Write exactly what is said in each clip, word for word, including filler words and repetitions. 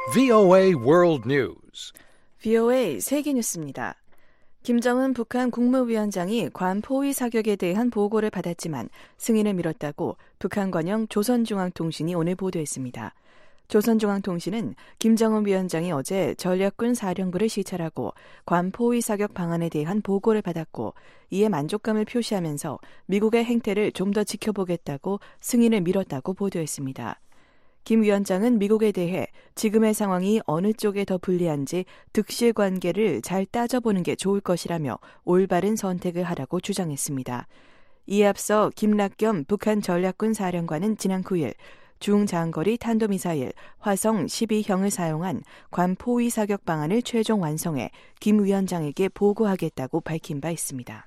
브이오에이 World News. 브이오에이 세계 뉴스입니다. 김정은 북한 국무위원장이 괌 포위 사격에 대한 보고를 받았지만 승인을 미뤘다고 북한 관영 조선중앙통신이 오늘 보도했습니다. 조선중앙통신은 김정은 위원장이 어제 전략군 사령부를 시찰하고 괌 포위 사격 방안에 대한 보고를 받았고 이에 만족감을 표시하면서 미국의 행태를 좀 더 지켜보겠다고 승인을 미뤘다고 보도했습니다. 김 위원장은 미국에 대해 지금의 상황이 어느 쪽에 더 불리한지 득실 관계를 잘 따져보는 게 좋을 것이라며 올바른 선택을 하라고 주장했습니다. 이에 앞서 김락겸 북한 전략군 사령관은 지난 구일 중장거리 탄도미사일 화성 십이형을 사용한 괌 포위 사격 방안을 최종 완성해 김 위원장에게 보고하겠다고 밝힌 바 있습니다.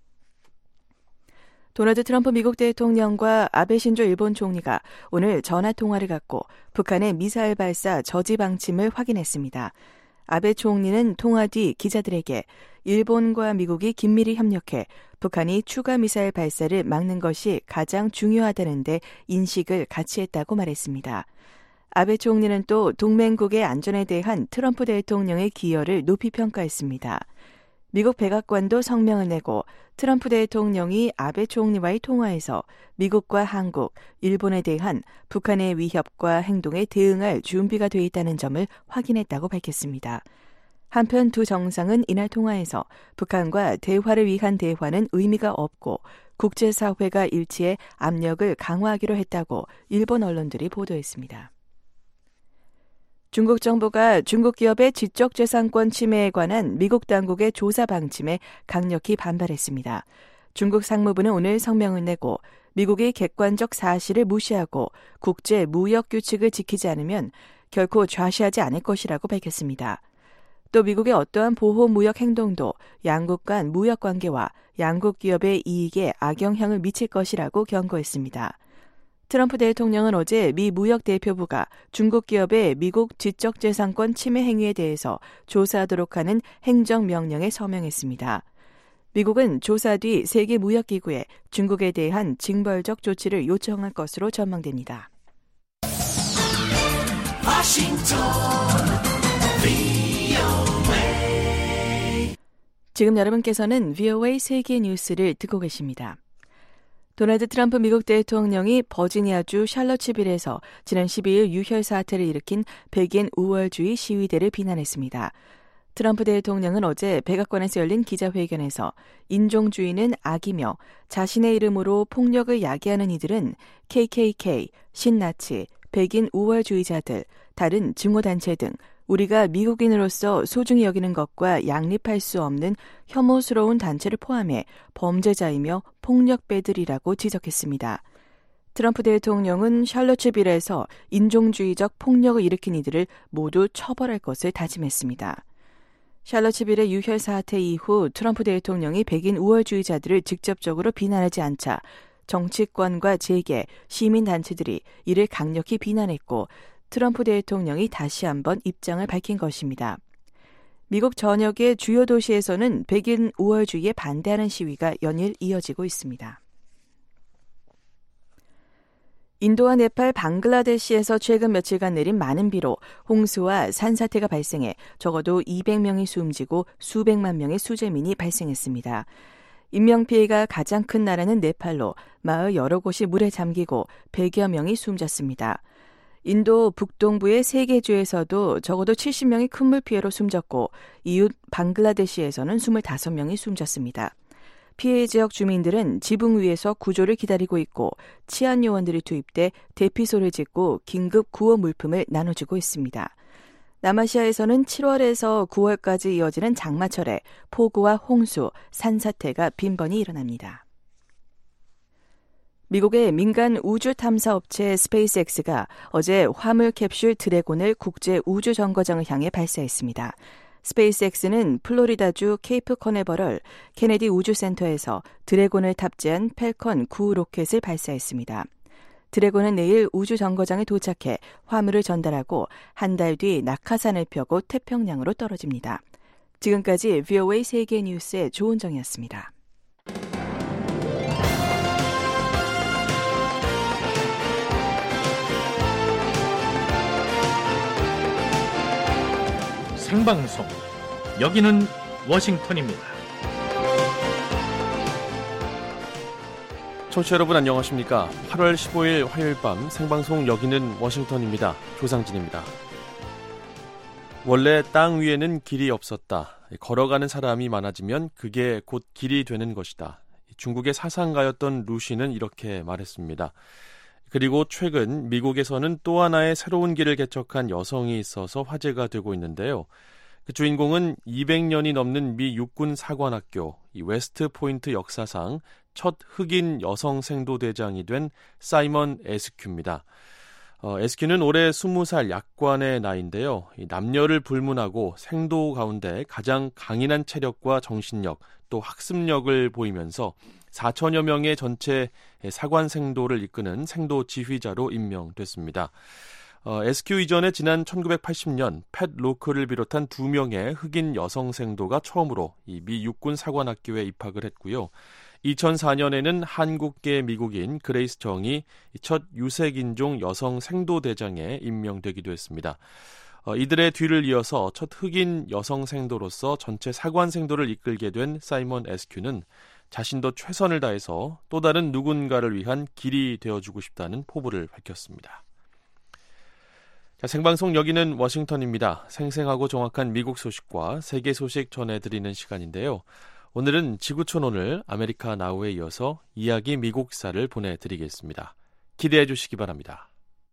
도널드 트럼프 미국 대통령과 아베 신조 일본 총리가 오늘 전화통화를 갖고 북한의 미사일 발사 저지 방침을 확인했습니다. 아베 총리는 통화 뒤 기자들에게 일본과 미국이 긴밀히 협력해 북한이 추가 미사일 발사를 막는 것이 가장 중요하다는 데 인식을 같이 했다고 말했습니다. 아베 총리는 또 동맹국의 안전에 대한 트럼프 대통령의 기여를 높이 평가했습니다. 미국 백악관도 성명을 내고 트럼프 대통령이 아베 총리와의 통화에서 미국과 한국, 일본에 대한 북한의 위협과 행동에 대응할 준비가 돼 있다는 점을 확인했다고 밝혔습니다. 한편 두 정상은 이날 통화에서 북한과 대화를 위한 대화는 의미가 없고 국제사회가 일치해 압력을 강화하기로 했다고 일본 언론들이 보도했습니다. 중국 정부가 중국 기업의 지적재산권 침해에 관한 미국 당국의 조사 방침에 강력히 반발했습니다. 중국 상무부는 오늘 성명을 내고 미국이 객관적 사실을 무시하고 국제 무역 규칙을 지키지 않으면 결코 좌시하지 않을 것이라고 밝혔습니다. 또 미국의 어떠한 보호 무역 행동도 양국 간 무역 관계와 양국 기업의 이익에 악영향을 미칠 것이라고 경고했습니다. 트럼프 대통령은 어제 미 무역대표부가 중국 기업의 미국 지적재산권 침해 행위에 대해서 조사하도록 하는 행정명령에 서명했습니다. 미국은 조사 뒤 세계무역기구에 중국에 대한 징벌적 조치를 요청할 것으로 전망됩니다. 워싱턴 브이오에이. 지금 여러분께서는 브이오에이 세계 뉴스를 듣고 계십니다. 도널드 트럼프 미국 대통령이 버지니아주 샬럿츠빌에서 지난 십이일 유혈 사태를 일으킨 백인 우월주의 시위대를 비난했습니다. 트럼프 대통령은 어제 백악관에서 열린 기자회견에서 인종주의는 악이며 자신의 이름으로 폭력을 야기하는 이들은 케이케이케이, 신나치, 백인 우월주의자들, 다른 증오단체 등 우리가 미국인으로서 소중히 여기는 것과 양립할 수 없는 혐오스러운 단체를 포함해 범죄자이며 폭력배들이라고 지적했습니다. 트럼프 대통령은 샬럿츠빌에서 인종주의적 폭력을 일으킨 이들을 모두 처벌할 것을 다짐했습니다. 샬럿츠빌의 유혈 사태 이후 트럼프 대통령이 백인 우월주의자들을 직접적으로 비난하지 않자 정치권과 재계, 시민단체들이 이를 강력히 비난했고 트럼프 대통령이 다시 한번 입장을 밝힌 것입니다. 미국 전역의 주요 도시에서는 백인 우월주의에 반대하는 시위가 연일 이어지고 있습니다. 인도와 네팔, 방글라데시에서 최근 며칠간 내린 많은 비로 홍수와 산사태가 발생해 적어도 이백 명이 숨지고 수백만 명의 수재민이 발생했습니다. 인명피해가 가장 큰 나라는 네팔로 마을 여러 곳이 물에 잠기고 백여 명이 숨졌습니다. 인도 북동부의 세 개 주에서도 적어도 칠십 명이 큰 물 피해로 숨졌고 이웃 방글라데시에서는 이십오 명이 숨졌습니다. 피해 지역 주민들은 지붕 위에서 구조를 기다리고 있고 치안 요원들이 투입돼 대피소를 짓고 긴급 구호 물품을 나눠주고 있습니다. 남아시아에서는 칠월에서 구월까지 이어지는 장마철에 폭우와 홍수, 산사태가 빈번히 일어납니다. 미국의 민간 우주 탐사 업체 스페이스X가 어제 화물 캡슐 드래곤을 국제 우주 정거장을 향해 발사했습니다. 스페이스X는 플로리다주 케이프 커네버럴 케네디 우주센터에서 드래곤을 탑재한 펠컨 구 로켓을 발사했습니다. 드래곤은 내일 우주 정거장에 도착해 화물을 전달하고 한 달 뒤 낙하산을 펴고 태평양으로 떨어집니다. 지금까지 브이오에이 세계 뉴스의 조은정이었습니다. 생방송. 여기는 워싱턴입니다. 청취자 여러분 안녕하십니까? 팔월 십오일 화요일 밤 생방송 여기는 워싱턴입니다. 조상진입니다. 원래 땅 위에는 길이 없었다. 걸어가는 사람이 많아지면 그게 곧 길이 되는 것이다. 중국의 사상가였던 루시는 이렇게 말했습니다. 그리고 최근 미국에서는 또 하나의 새로운 길을 개척한 여성이 있어서 화제가 되고 있는데요. 그 주인공은 이백 년이 넘는 미 육군 사관학교 이 웨스트 포인트 역사상 첫 흑인 여성 생도대장이 된 사이먼 에스큐입니다. 어, 에스큐는 올해 스무 살 약관의 나이인데요. 이 남녀를 불문하고 생도 가운데 가장 강인한 체력과 정신력 또 학습력을 보이면서 사천여 명의 전체 사관 생도를 이끄는 생도 지휘자로 임명됐습니다. 어, 에스큐 이전에 지난 천구백팔십 년 팻 로크를 비롯한 두 명의 흑인 여성 생도가 처음으로 이 미 육군 사관학교에 입학을 했고요. 이천사 년에는 한국계 미국인 그레이스 정이 첫 유색인종 여성 생도대장에 임명되기도 했습니다. 어, 이들의 뒤를 이어서 첫 흑인 여성 생도로서 전체 사관 생도를 이끌게 된 사이먼 에스큐는 자신도 최선을 다해서 또 다른 누군가를 위한 길이 되어주고 싶다는 포부를 밝혔습니다. 자, 생방송 여기는 워싱턴입니다. 생생하고 정확한 미국 소식과 세계 소식 전해드리는 시간인데요. 오늘은 지구촌 오늘 아메리카 나우에 이어서 이야기 미국사를 보내드리겠습니다. 기대해 주시기 바랍니다.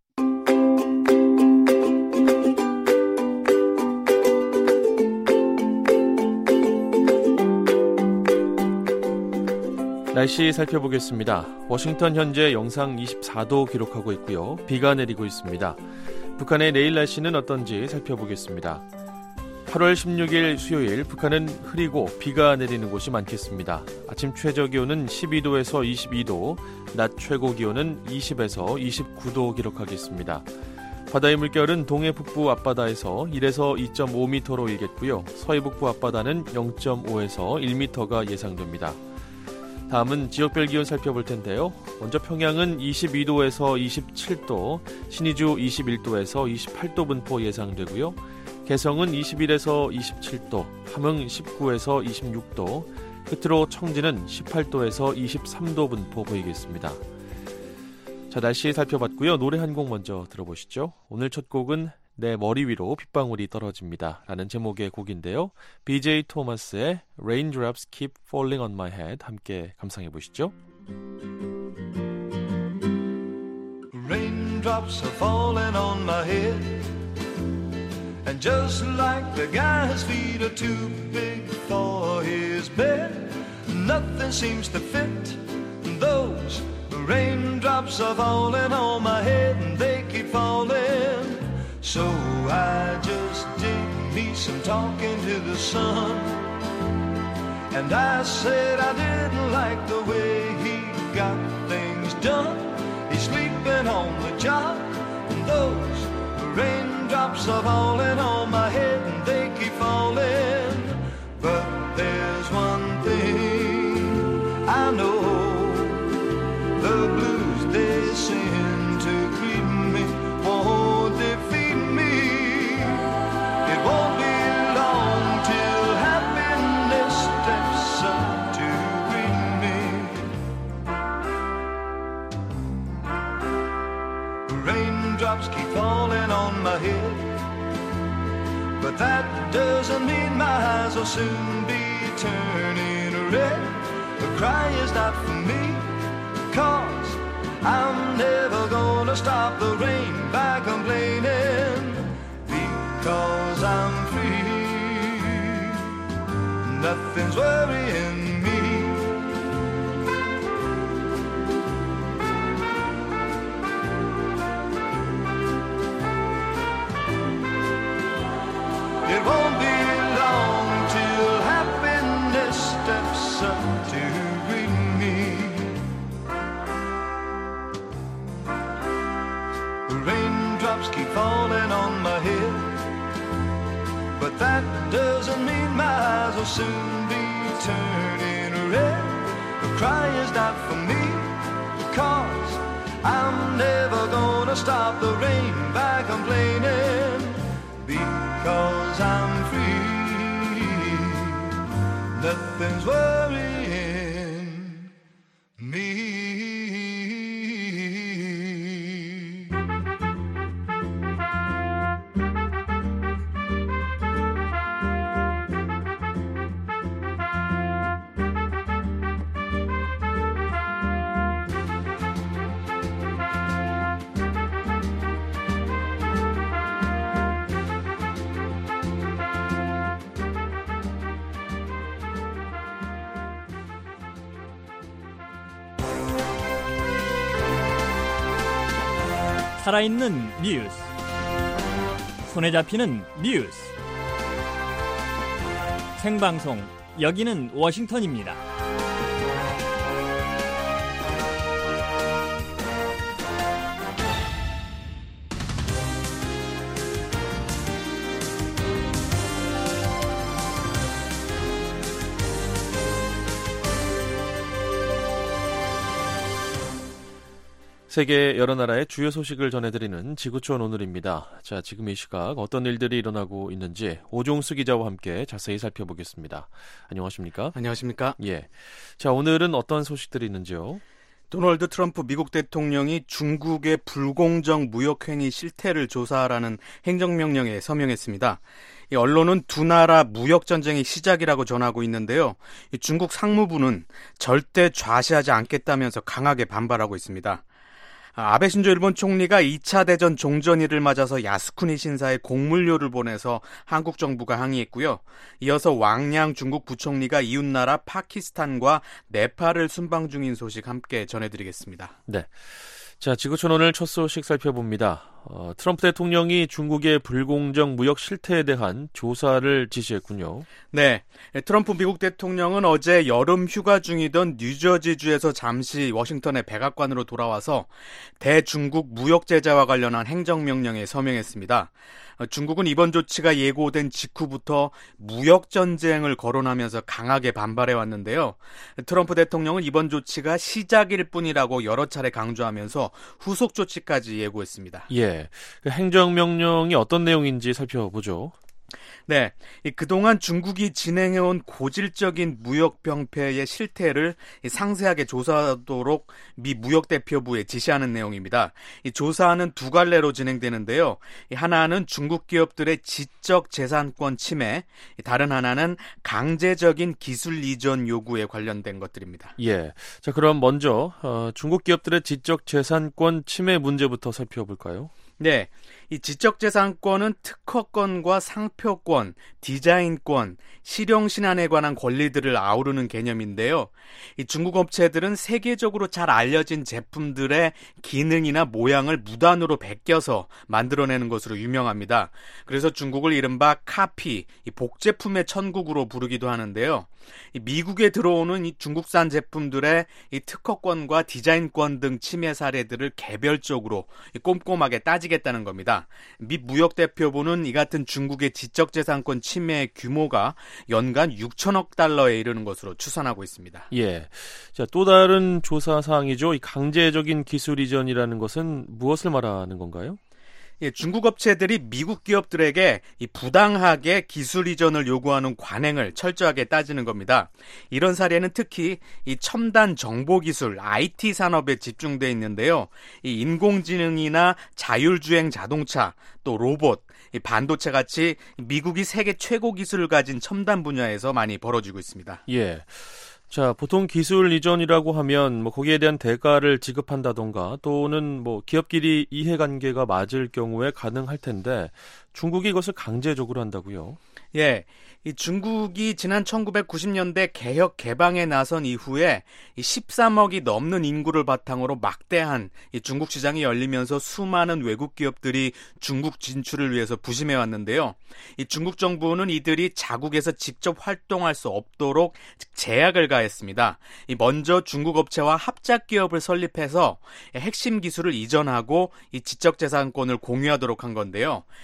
날씨 살펴보겠습니다. 워싱턴 현재 영상 이십사 도 기록하고 있고요. 비가 내리고 있습니다. 북한의 내일 날씨는 어떤지 살펴보겠습니다. 팔월 십육일 수요일 북한은 흐리고 비가 내리는 곳이 많겠습니다. 아침 최저기온은 십이 도에서 이십이 도, 낮 최고기온은 이십에서 이십구 도 기록하겠습니다. 바다의 물결은 동해 북부 앞바다에서 일에서 이 점 오 미터로 일겠고요. 서해 북부 앞바다는 영 점 오에서 일 미터가 예상됩니다. 다음은 지역별 기온 살펴볼 텐데요. 먼저 평양은 이십이 도에서 이십칠 도, 신의주 이십일 도에서 이십팔 도 분포 예상되고요. 개성은 이십일에서 이십칠 도, 함흥 십구에서 이십육 도, 끝으로 청진은 십팔 도에서 이십삼 도 분포 보이겠습니다. 자, 날씨 살펴봤고요. 노래 한 곡 먼저 들어보시죠. 오늘 첫 곡은 내 머리 위로 빗방울이 떨어집니다 라는 제목의 곡인데요. 비제이 토마스의 Raindrops Keep Falling on My Head 함께 감상해 보시죠. Raindrops are falling on my head And just like the guy's feet are too big for his bed Nothing seems to fit Those raindrops are falling on my head And they keep falling So I just did me some talking to the sun And I said I didn't like the way he got things done He's sleeping on the job And those raindrops are falling on my head And they keep falling But there's one thing I know The blues they send to greet me Won't defeat me It won't be long till happiness steps up to greet me Raindrops keep falling on my head But that doesn't mean my eyes will soon be turning red The cry is not for me Cause I'm never gonna stop the rain by complaining Because I'm free Nothing's worrying me It won't be long till happiness steps up to greet me Raindrops keep falling on my head But that doesn't mean my eyes will soon be turning red The cry is not for me Cause I'm never gonna stop the rain by complaining Because I'm free nothing's worrying me. 살아있는 뉴스, 손에 잡히는 뉴스, 생방송, 여기는 워싱턴입니다. 세계 여러 나라의 주요 소식을 전해드리는 지구촌 오늘입니다. 자, 지금 이 시각 어떤 일들이 일어나고 있는지 오종수 기자와 함께 자세히 살펴보겠습니다. 안녕하십니까? 안녕하십니까? 예. 자, 오늘은 어떤 소식들이 있는지요? 도널드 트럼프 미국 대통령이 중국의 불공정 무역행위 실태를 조사하라는 행정명령에 서명했습니다. 이 언론은 두 나라 무역전쟁의 시작이라고 전하고 있는데요. 이 중국 상무부는 절대 좌시하지 않겠다면서 강하게 반발하고 있습니다. 아베 신조 일본 총리가 이 차 대전 종전일을 맞아서 야스쿠니 신사에 공물료를 보내서 한국 정부가 항의했고요. 이어서 왕양 중국 부총리가 이웃나라 파키스탄과 네팔을 순방 중인 소식 함께 전해드리겠습니다. 네. 자, 지구촌 오늘 첫 소식 살펴봅니다. 어, 트럼프 대통령이 중국의 불공정 무역 실태에 대한 조사를 지시했군요. 네, 트럼프 미국 대통령은 어제 여름 휴가 중이던 뉴저지주에서 잠시 워싱턴의 백악관으로 돌아와서 대중국 무역 제재와 관련한 행정명령에 서명했습니다. 중국은 이번 조치가 예고된 직후부터 무역 전쟁을 거론하면서 강하게 반발해왔는데요. 트럼프 대통령은 이번 조치가 시작일 뿐이라고 여러 차례 강조하면서 후속 조치까지 예고했습니다. 예, 그 행정명령이 어떤 내용인지 살펴보죠. 네, 그동안 중국이 진행해온 고질적인 무역 병폐의 실태를 상세하게 조사하도록 미 무역대표부에 지시하는 내용입니다. 이 조사는 두 갈래로 진행되는데요. 하나는 중국 기업들의 지적 재산권 침해, 다른 하나는 강제적인 기술 이전 요구에 관련된 것들입니다. 예, 자 그럼 먼저 어, 중국 기업들의 지적 재산권 침해 문제부터 살펴볼까요? 네, 이 지적재산권은 특허권과 상표권, 디자인권, 실용신안에 관한 권리들을 아우르는 개념인데요. 이 중국 업체들은 세계적으로 잘 알려진 제품들의 기능이나 모양을 무단으로 베껴서 만들어내는 것으로 유명합니다. 그래서 중국을 이른바 카피, 이 복제품의 천국으로 부르기도 하는데요. 이 미국에 들어오는 이 중국산 제품들의 이 특허권과 디자인권 등 침해 사례들을 개별적으로 이 꼼꼼하게 따지겠다는 겁니다. 미 무역대표부는 이 같은 중국의 지적재산권 침해의 규모가 연간 육천억 달러에 이르는 것으로 추산하고 있습니다. 예, 자 또 다른 조사 사항이죠. 이 강제적인 기술 이전이라는 것은 무엇을 말하는 건가요? 예, 중국 업체들이 미국 기업들에게 이 부당하게 기술 이전을 요구하는 관행을 철저하게 따지는 겁니다. 이런 사례는 특히 이 첨단 정보기술 아이티 산업에 집중돼 있는데요. 이 인공지능이나 자율주행 자동차, 또 로봇, 이 반도체 같이 미국이 세계 최고 기술을 가진 첨단 분야에서 많이 벌어지고 있습니다. 예. 자, 보통 기술 이전이라고 하면 뭐 거기에 대한 대가를 지급한다던가 또는 뭐 기업끼리 이해관계가 맞을 경우에 가능할 텐데 중국이 이것을 강제적으로 한다고요? 예, 이 중국이 지난 천구백구십 년대 개혁 개방에 나선 이후에 이 십삼억이 넘는 인구를 바탕으로 막대한 이 중국 시장이 열리면서 수많은 외국 기업들이 중국 진출을 위해서 부심해 왔는데요. 이 중국 정부는 이들이 자국에서 직접 활동할 수 없도록 제약을 가했습니다. 이 먼저 중국 업체와 합작 기업을 설립해서 핵심 기술을 이전하고 이 지적 재산권을 공유하도록 한 건데요. 예를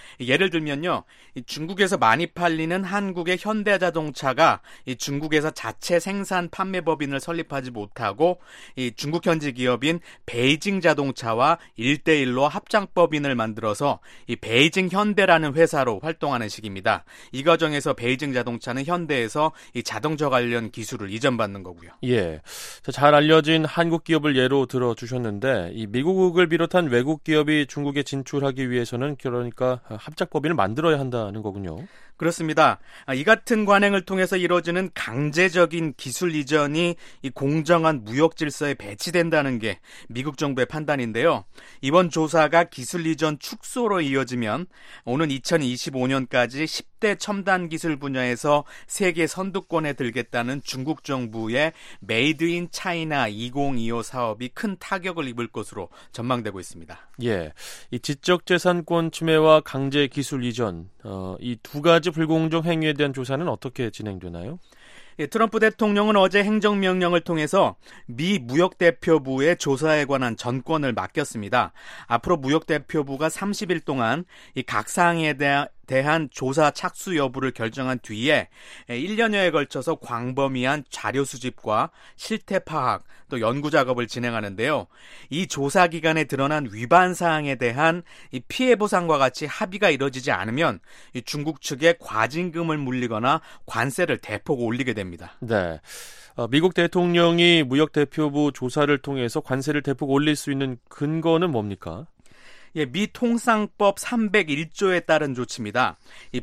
예를 들면요, 이 중국에서 많이 팔리는 한국의 현대자동차가 이 중국에서 자체 생산 판매 법인을 설립하지 못하고 이 중국 현지 기업인 베이징 자동차와 일대일로 합장 법인을 만들어서 이 베이징 현대라는 회사로 활동하는 식입니다. 이 과정에서 베이징 자동차는 현대에서 이 자동차 관련 기술을 이전받는 거고요. 예, 잘 알려진 한국 기업을 예로 들어 주셨는데 이 미국을 비롯한 외국 기업이 중국에 진출하기 위해서는 그러니까 합작법인을 만들어야 한다는 거군요. 그렇습니다. 이 같은 관행을 통해서 이루어지는 강제적인 기술 이전이 이 공정한 무역 질서에 배치된다는 게 미국 정부의 판단인데요. 이번 조사가 기술 이전 축소로 이어지면 오는 이천이십오 년까지 십 대 첨단 기술 분야에서 세계 선두권에 들겠다는 중국 정부의 메이드 인 차이나 이천이십오 사업이 큰 타격을 입을 것으로 전망되고 있습니다. 예, 이 지적재산권 침해와 강제 기술 이전, 어, 이 두 가지 불공정 행위에 대한 조사는 어떻게 진행되나요? 예, 트럼프 대통령은 어제 행정명령을 통해서 미 무역대표부에 조사에 관한 전권을 맡겼습니다. 앞으로 무역대표부가 삼십 일 동안 이 각 사항에 대한 대한 조사 착수 여부를 결정한 뒤에 일 년여에 걸쳐서 광범위한 자료 수집과 실태 파악, 또 연구 작업을 진행하는데요. 이 조사 기간에 드러난 위반 사항에 대한 이 피해 보상과 같이 합의가 이루어지지 않으면 이 중국 측에 과징금을 물리거나 관세를 대폭 올리게 됩니다. 네. 어, 미국 대통령이 무역대표부 조사를 통해서 관세를 대폭 올릴 수 있는 근거는 뭡니까? 예, 미 통상법 삼백일 조에 따른 조치입니다. 이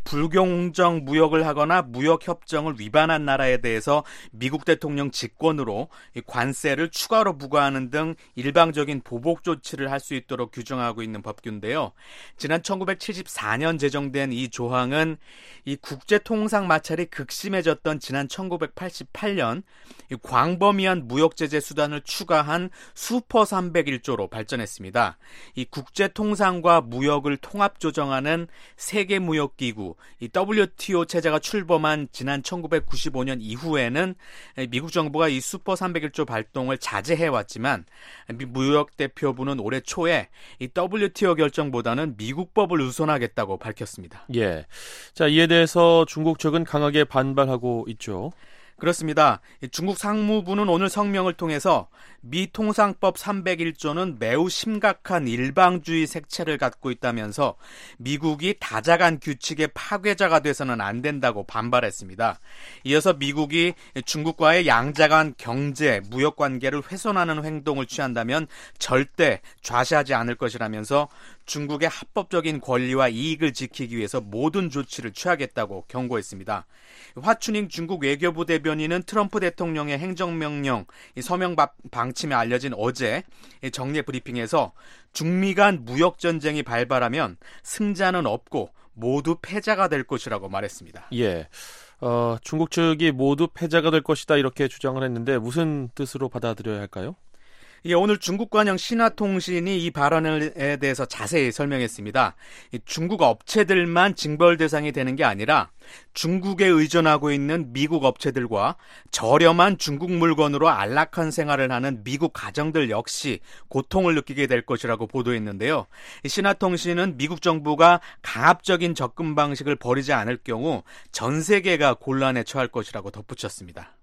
불공정 무역을 하거나 무역 협정을 위반한 나라에 대해서 미국 대통령 직권으로 이 관세를 추가로 부과하는 등 일방적인 보복 조치를 할 수 있도록 규정하고 있는 법규인데요. 지난 천구백칠십사 년 제정된 이 조항은 이 국제 통상 마찰이 극심해졌던 지난 천구백팔십팔 년 이 광범위한 무역 제재 수단을 추가한 슈퍼 삼백일 조로 발전했습니다. 이 국제 통상과 무역을 통합 조정하는 세계무역기구 이 더블유티오 체제가 출범한 지난 천구백구십오 년 이후에는 미국 정부가 이 슈퍼 삼백일 조 발동을 자제해왔지만 무역대표부는 올해 초에 이 더블유티오 결정보다는 미국 법을 우선하겠다고 밝혔습니다. 예, 자 이에 대해서 중국 측은 강하게 반발하고 있죠. 그렇습니다. 중국 상무부는 오늘 성명을 통해서 미 통상법 삼백일 조는 매우 심각한 일방주의 색채를 갖고 있다면서 미국이 다자간 규칙의 파괴자가 돼서는 안 된다고 반발했습니다. 이어서 미국이 중국과의 양자간 경제, 무역 관계를 훼손하는 행동을 취한다면 절대 좌시하지 않을 것이라면서 중국의 합법적인 권리와 이익을 지키기 위해서 모든 조치를 취하겠다고 경고했습니다. 화춘잉 중국 외교부 대변인은 트럼프 대통령의 행정명령 서명 방침에 알려진 어제 정례 브리핑에서 중미 간 무역전쟁이 발발하면 승자는 없고 모두 패자가 될 것이라고 말했습니다. 예, 어, 중국 측이 모두 패자가 될 것이다 이렇게 주장을 했는데 무슨 뜻으로 받아들여야 할까요? 예, 오늘 중국 관영 신화통신이 이 발언에 대해서 자세히 설명했습니다. 중국 업체들만 징벌 대상이 되는 게 아니라 중국에 의존하고 있는 미국 업체들과 저렴한 중국 물건으로 안락한 생활을 하는 미국 가정들 역시 고통을 느끼게 될 것이라고 보도했는데요. 신화통신은 미국 정부가 강압적인 접근 방식을 버리지 않을 경우 전 세계가 곤란에 처할 것이라고 덧붙였습니다.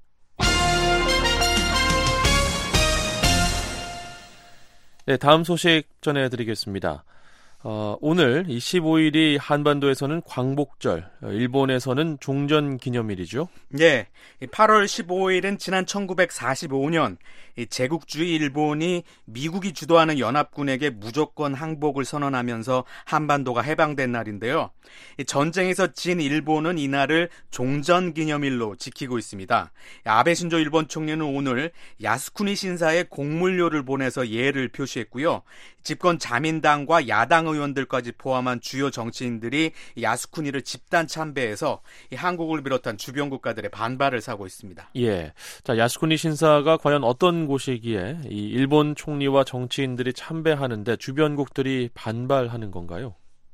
네, 다음 소식 전해드리겠습니다. 어, 오늘 십오 일이 한반도에서는 광복절, 일본에서는 종전기념일이죠. 네, 팔월 십오일은 지난 천구백사십오 년 제국주의 일본이 미국이 주도하는 연합군에게 무조건 항복을 선언하면서 한반도가 해방된 날인데요. 전쟁에서 진 일본은 이날을 종전기념일로 지키고 있습니다. 아베 신조 일본 총리는 오늘 야스쿠니 신사에 공물료를 보내서 예를 표시했고요. 집권 자민당과 야당 의원들까지 포함한 주요 정치인들이 야스쿠니를 집단 참배해서 한국을 비롯한 주변 국가들의 반발을 사고 있습니다. 예, 자 야스쿠니 신사가 과연 어떤 곳이기에 이 일본 총리와 정치인들이 참배하는데 주변국들이 반발하는 건가요?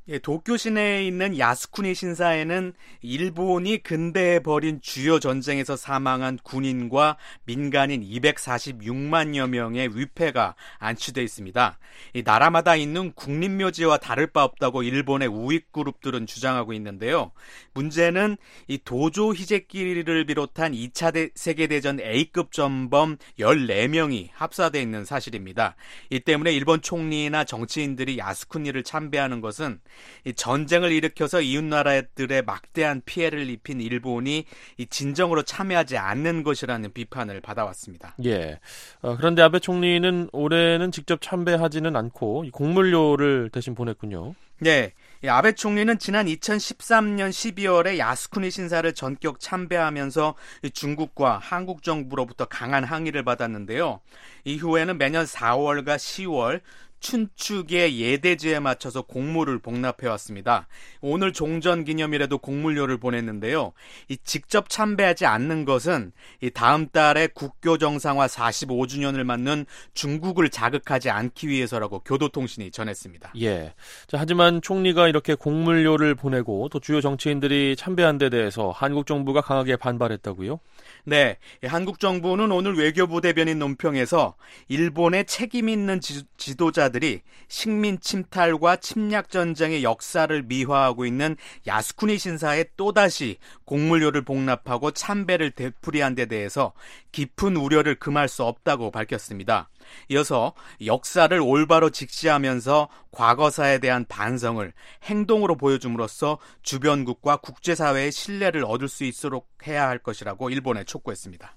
예, 도쿄 시내에 있는 야스쿠니 신사에는 일본이 근대에 벌인 주요 전쟁에서 사망한 군인과 민간인 이백사십육만여 명의 위패가 안치되어 있습니다. 이 나라마다 있는 국립묘지와 다를 바 없다고 일본의 우익 그룹들은 주장하고 있는데요. 문제는 이 도조 히데키를 비롯한 이 차 세계대전 A급 전범 열네 명이 합사되어 있는 사실입니다. 이 때문에 일본 총리나 정치인들이 야스쿠니를 참배하는 것은 이 전쟁을 일으켜서 이웃나라들의 막대한 피해를 입힌 일본이 이 진정으로 참여하지 않는 것이라는 비판을 받아왔습니다. 예. 어, 그런데 아베 총리는 올해는 직접 참배하지는 않고 공물료를 대신 보냈군요. 네. 아베 총리는 지난 이천십삼년 십이월에 야스쿠니 신사를 전격 참배하면서 중국과 한국 정부로부터 강한 항의를 받았는데요. 이후에는 매년 사월과 시월 춘축의 예대지에 맞춰서 공물을 복납해왔습니다. 오늘 종전기념일에도 공물료를 보냈는데요. 이 직접 참배하지 않는 것은 이 다음 달에 국교 정상화 사십오 주년을 맞는 중국을 자극하지 않기 위해서라고 교도통신이 전했습니다. 예. 자, 하지만 총리가 이렇게 공물료를 보내고 또 주요 정치인들이 참배한 데 대해서 한국 정부가 강하게 반발했다고요? 네, 한국 정부는 오늘 외교부 대변인 논평에서 일본의 책임 있는 지, 지도자들이 식민 침탈과 침략 전쟁의 역사를 미화하고 있는 야스쿠니 신사에 또다시 공물료를 복납하고 참배를 되풀이한 데 대해서 깊은 우려를 금할 수 없다고 밝혔습니다. 이어서 역사를 올바로 직시하면서 과거사에 대한 반성을 행동으로 보여줌으로써 주변국과 국제사회의 신뢰를 얻을 수 있도록 해야 할 것이라고 일본에 촉구했습니다.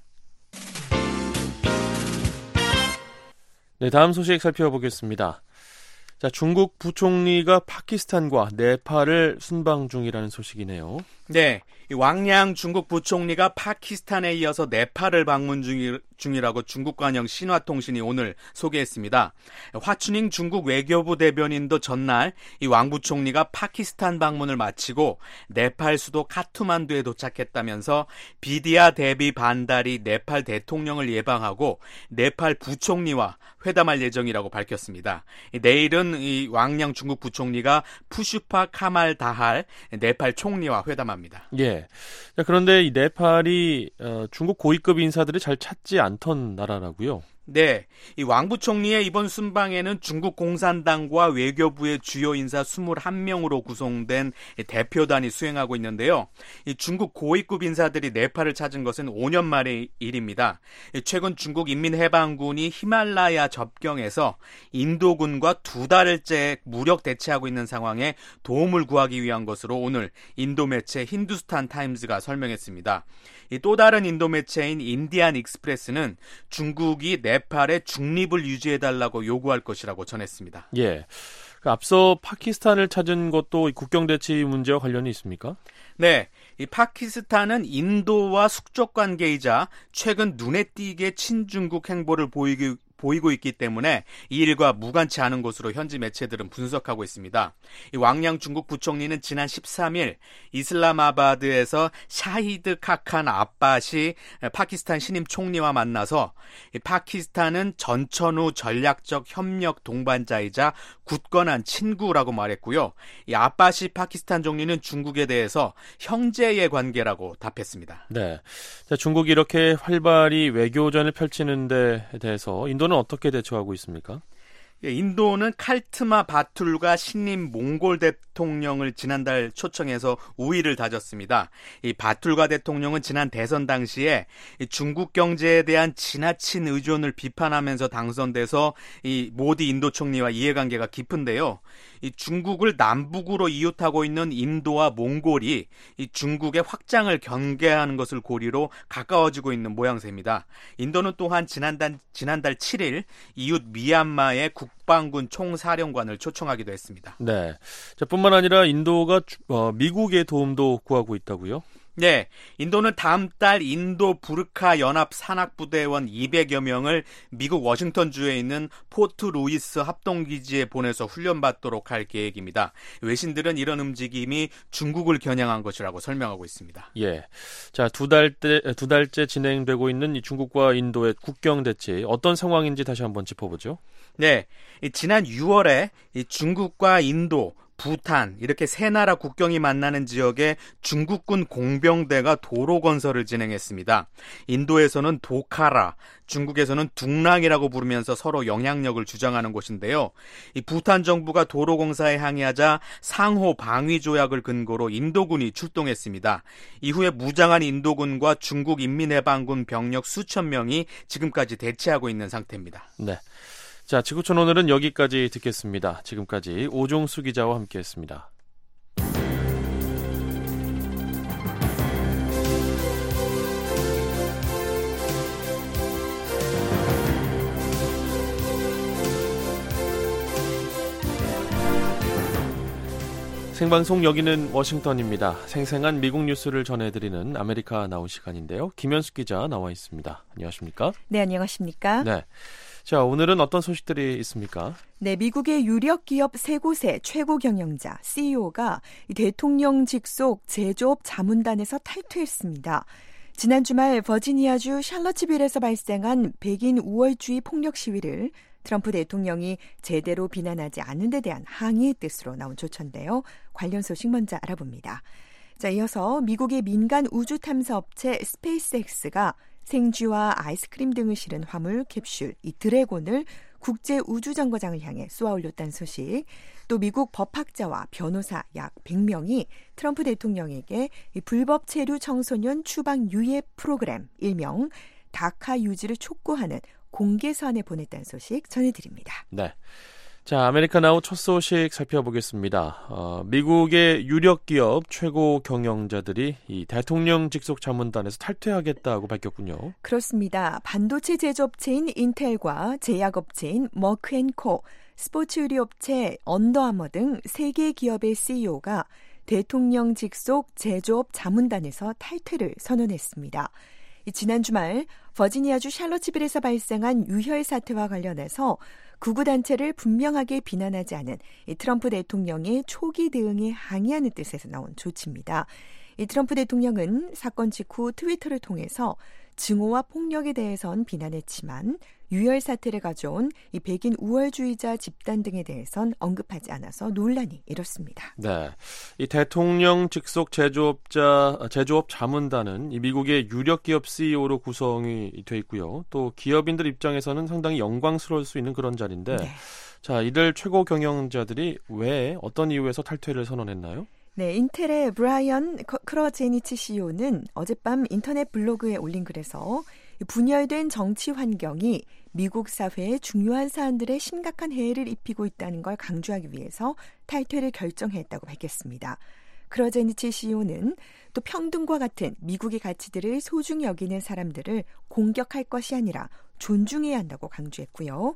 네, 다음 소식 살펴보겠습니다. 자, 중국 부총리가 파키스탄과 네팔을 순방 중이라는 소식이네요. 네, 왕양 중국 부총리가 파키스탄에 이어서 네팔을 방문 중이, 중이라고 중국관영 신화통신이 오늘 소개했습니다. 화춘잉 중국 외교부 대변인도 전날 이 왕 부총리가 파키스탄 방문을 마치고 네팔 수도 카투만두에 도착했다면서 비디아 데비 반달이 네팔 대통령을 예방하고 네팔 부총리와 회담할 예정이라고 밝혔습니다. 내일은 이 왕양 중국 부총리가 푸슈파 카말 다할 네팔 총리와 회담합니다. 예. 자, 그런데 이 네팔이 어, 중국 고위급 인사들이 잘 찾지 않던 나라라고요? 네, 이 왕 부총리의 이번 순방에는 중국 공산당과 외교부의 주요 인사 이십일 명으로 구성된 대표단이 수행하고 있는데요. 이 중국 고위급 인사들이 네팔을 찾은 것은 오 년 만의 일입니다. 최근 중국 인민해방군이 히말라야 접경에서 인도군과 두 달째 무력 대치하고 있는 상황에 도움을 구하기 위한 것으로 오늘 인도 매체 힌두스탄 타임즈가 설명했습니다. 이 또 다른 인도 매체인 인디안 익스프레스는 중국이 네팔의 중립을 유지해달라고 요구할 것이라고 전했습니다. 예. 앞서 파키스탄을 찾은 것도 국경 대치 문제와 관련이 있습니까? 네, 이 파키스탄은 인도와 숙적 관계이자 최근 눈에 띄게 친중국 행보를 보이기 보이고 있기 때문에 이 일과 무관치 않은 것으로 현지 매체들은 분석하고 있습니다. 이 왕양 중국 부총리는 지난 십삼일 이슬라마바드에서 샤히드 카칸 아빠시 파키스탄 신임 총리와 만나서 이 파키스탄은 전천후 전략적 협력 동반자이자 굳건한 친구라고 말했고요. 이 아빠시 파키스탄 총리는 중국에 대해서 형제의 관계라고 답했습니다. 네, 자, 중국이 이렇게 활발히 외교전을 펼치는 데 대해서 인도 는 어떻게 대처하고 있습니까? 인도는 칼트마 바툴가 신임 몽골 대통령을 지난달 초청해서 우위를 다졌습니다. 이 바툴가 대통령은 지난 대선 당시에 중국 경제에 대한 지나친 의존을 비판하면서 당선돼서 이 모디 인도 총리와 이해관계가 깊은데요. 이 중국을 남북으로 이웃하고 있는 인도와 몽골이 이 중국의 확장을 경계하는 것을 고리로 가까워지고 있는 모양새입니다. 인도는 또한 지난달, 지난달 칠일 이웃 미얀마의 국방군 총사령관을 초청하기도 했습니다. 네, 자, 뿐만 아니라 인도가 어, 미국의 도움도 구하고 있다고요? 네, 인도는 다음 달 인도 부르카 연합 산악부대원 이백여 명을 미국 워싱턴주에 있는 포트 루이스 합동기지에 보내서 훈련받도록 할 계획입니다. 외신들은 이런 움직임이 중국을 겨냥한 것이라고 설명하고 있습니다. 예, 자, 두 달째 두 달째 진행되고 있는 이 중국과 인도의 국경 대치 어떤 상황인지 다시 한번 짚어보죠. 네, 지난 유월에 이 중국과 인도 부탄 이렇게 세 나라 국경이 만나는 지역에 중국군 공병대가 도로 건설을 진행했습니다. 인도에서는 도카라, 중국에서는 둥랑이라고 부르면서 서로 영향력을 주장하는 곳인데요. 이 부탄 정부가 도로 공사에 항의하자 상호 방위 조약을 근거로 인도군이 출동했습니다. 이후에 무장한 인도군과 중국 인민해방군 병력 수천 명이 지금까지 대치하고 있는 상태입니다. 네. 자, 지구촌 오늘은 여기까지 듣겠습니다. 지금까지 오종수 기자와 함께했습니다. 생방송 여기는 워싱턴입니다. 생생한 미국 뉴스를 전해드리는 아메리카 나온 시간인데요. 김현숙 기자 나와 있습니다. 안녕하십니까? 네, 안녕하십니까? 네. 자, 오늘은 어떤 소식들이 있습니까? 네, 미국의 유력 기업 세 곳의 최고 경영자, 씨이오가 대통령 직속 제조업 자문단에서 탈퇴했습니다. 지난 주말 버지니아주 샬럿츠빌에서 발생한 백인 우월주의 폭력 시위를 트럼프 대통령이 제대로 비난하지 않은 데 대한 항의의 뜻으로 나온 조처인데요. 관련 소식 먼저 알아봅니다. 자, 이어서 미국의 민간 우주 탐사 업체 스페이스X가 생쥐와 아이스크림 등을 실은 화물 캡슐 이 드래곤을 국제 우주 정거장을 향해 쏘아 올렸다는 소식. 또 미국 법학자와 변호사 약 백 명이 트럼프 대통령에게 이 불법 체류 청소년 추방 유예 프로그램 일명 다카 유지를 촉구하는 공개서한에 보냈다는 소식 전해드립니다. 네. 자, 아메리카 나우 첫 소식 살펴보겠습니다. 어, 미국의 유력 기업 최고 경영자들이 이 대통령 직속 자문단에서 탈퇴하겠다고 밝혔군요. 그렇습니다. 반도체 제조업체인 인텔과 제약업체인 머크앤코, 스포츠 의류업체 언더아머 등 세 개 기업의 씨이오가 대통령 직속 제조업 자문단에서 탈퇴를 선언했습니다. 지난 주말 버지니아주 샬럿츠빌에서 발생한 유혈 사태와 관련해서 극우단체를 분명하게 비난하지 않은 이 트럼프 대통령의 초기 대응에 항의하는 뜻에서 나온 조치입니다. 이 트럼프 대통령은 사건 직후 트위터를 통해서 증오와 폭력에 대해선 비난했지만 유혈 사태를 가져온 이 백인 우월주의자 집단 등에 대해선 언급하지 않아서 논란이 일었습니다. 네, 이 대통령 직속 제조업자 제조업 자문단은 이 미국의 유력 기업 씨이오로 구성이 돼 있고요. 또 기업인들 입장에서는 상당히 영광스러울 수 있는 그런 자리인데, 네. 자, 이들 최고 경영자들이 왜 어떤 이유에서 탈퇴를 선언했나요? 네, 인텔의 브라이언 크러제니치 씨이오는 어젯밤 인터넷 블로그에 올린 글에서 분열된 정치 환경이 미국 사회에 중요한 사안들에 심각한 해를 입히고 있다는 걸 강조하기 위해서 탈퇴를 결정했다고 밝혔습니다. 크러제니치 씨이오는 또 평등과 같은 미국의 가치들을 소중히 여기는 사람들을 공격할 것이 아니라 존중해야 한다고 강조했고요.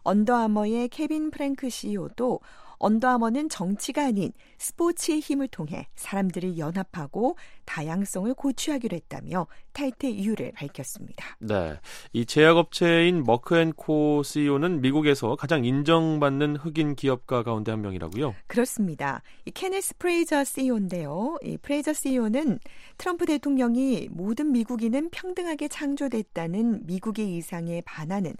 언더아머의 케빈 프랭크 씨이오도 언더아머는 정치가 아닌 스포츠의 힘을 통해 사람들을 연합하고 다양성을 고취하기로 했다며 탈퇴 이유를 밝혔습니다. 네, 이 제약업체인 머크앤코 씨이오는 미국에서 가장 인정받는 흑인 기업가 가운데 한 명이라고요? 그렇습니다. 이 케네스 프레이저 씨이오인데요. 이 프레이저 씨이오는 트럼프 대통령이 모든 미국인은 평등하게 창조됐다는 미국의 이상에 반하는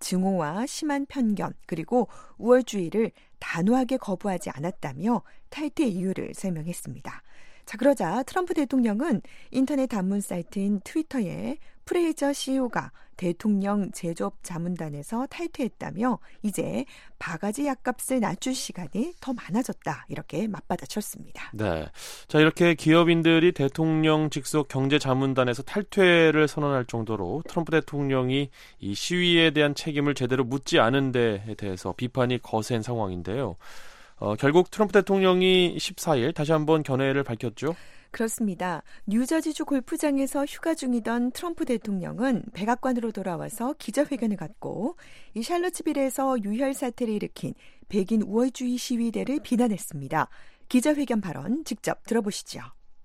증오와 심한 편견 그리고 우월주의를 단호하게 거부하지 않았다며 탈퇴 이유를 설명했습니다. 자, 그러자 트럼프 대통령은 인터넷 단문 사이트인 트위터에 프레이저 씨이오가 대통령 제조업 자문단에서 탈퇴했다며 이제 바가지 약값을 낮출 시간이 더 많아졌다 이렇게 맞받아쳤습니다. 네, 자, 이렇게 기업인들이 대통령 직속 경제 자문단에서 탈퇴를 선언할 정도로 트럼프 대통령이 이 시위에 대한 책임을 제대로 묻지 않은 데에 대해서 비판이 거센 상황인데요. 어, 결국 트럼프 대통령이 십사 일 다시 한번 견해를 밝혔죠. 그렇습니다. 뉴저지주 골프장에서 휴가 중이던 트럼프 대통령은 백악관으로 돌아와서 기자회견을 갖고 이 샬럿츠빌에서 유혈 사태를 일으킨 백인 우월주의 시위대를 비난했습니다. 기자회견 발언 직접 들어보시죠.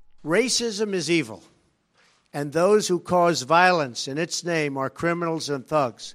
Racism is evil, and those who cause violence in its name are criminals and thugs.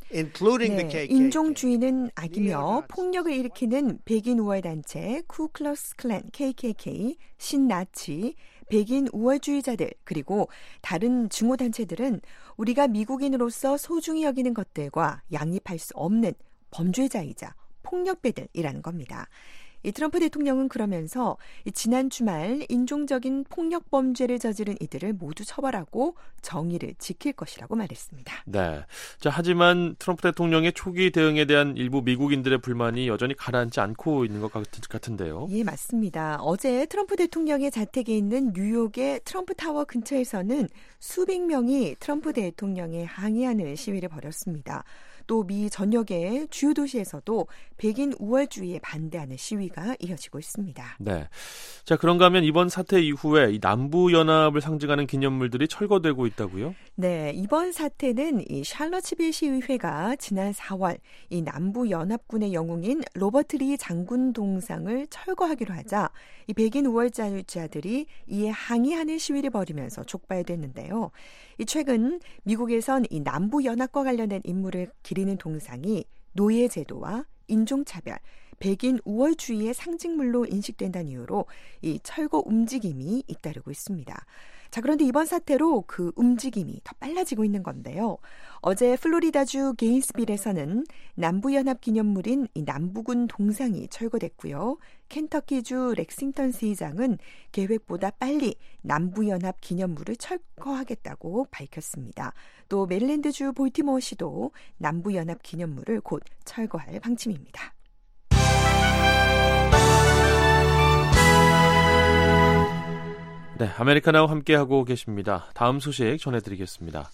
네, 인종주의는 악이며 폭력을 일으키는 백인 우월 단체 쿠클럭스 클랜 케이케이케이, 신나치, 백인 우월주의자들 그리고 다른 증오 단체들은 우리가 미국인으로서 소중히 여기는 것들과 양립할 수 없는 범죄자이자 폭력배들이라는 겁니다. 이 트럼프 대통령은 그러면서 이 지난 주말 인종적인 폭력 범죄를 저지른 이들을 모두 처벌하고 정의를 지킬 것이라고 말했습니다. 네. 자, 하지만 트럼프 대통령의 초기 대응에 대한 일부 미국인들의 불만이 여전히 가라앉지 않고 있는 것 같, 같은데요. 예, 맞습니다. 어제 트럼프 대통령의 자택에 있는 뉴욕의 트럼프 타워 근처에서는 수백 명이 트럼프 대통령에 항의하는 시위를 벌였습니다. 또 미 전역의 주요 도시에서도 백인 우월주의에 반대하는 시위가 이어지고 있습니다. 네. 자, 그런가 하면 이번 사태 이후에 이 남부 연합을 상징하는 기념물들이 철거되고 있다고요? 네, 이번 사태는 이 샬럿츠빌 시의회가 지난 사월 이 남부 연합군의 영웅인 로버트 리 장군 동상을 철거하기로 하자 이 백인 우월주의자들이 이에 항의하는 시위를 벌이면서 촉발됐는데요. 이 최근 미국에선 이 남부 연합과 관련된 임무를 기리는 동상이 노예제도와 인종차별, 백인 우월주의의 상징물로 인식된다는 이유로 이 철거 움직임이 잇따르고 있습니다. 자, 그런데 이번 사태로 그 움직임이 더 빨라지고 있는 건데요. 어제 플로리다주 게인스빌에서는 남부연합 기념물인 이 남부군 동상이 철거됐고요. 켄터키주 렉싱턴 시장은 계획보다 빨리 남부연합 기념물을 철거하겠다고 밝혔습니다. 또 메릴랜드주 볼티모어시도 남부연합 기념물을 곧 철거할 방침입니다. 네, 아메리카나와 함께하고 계십니다. 다음 소식 전해드리겠습니다.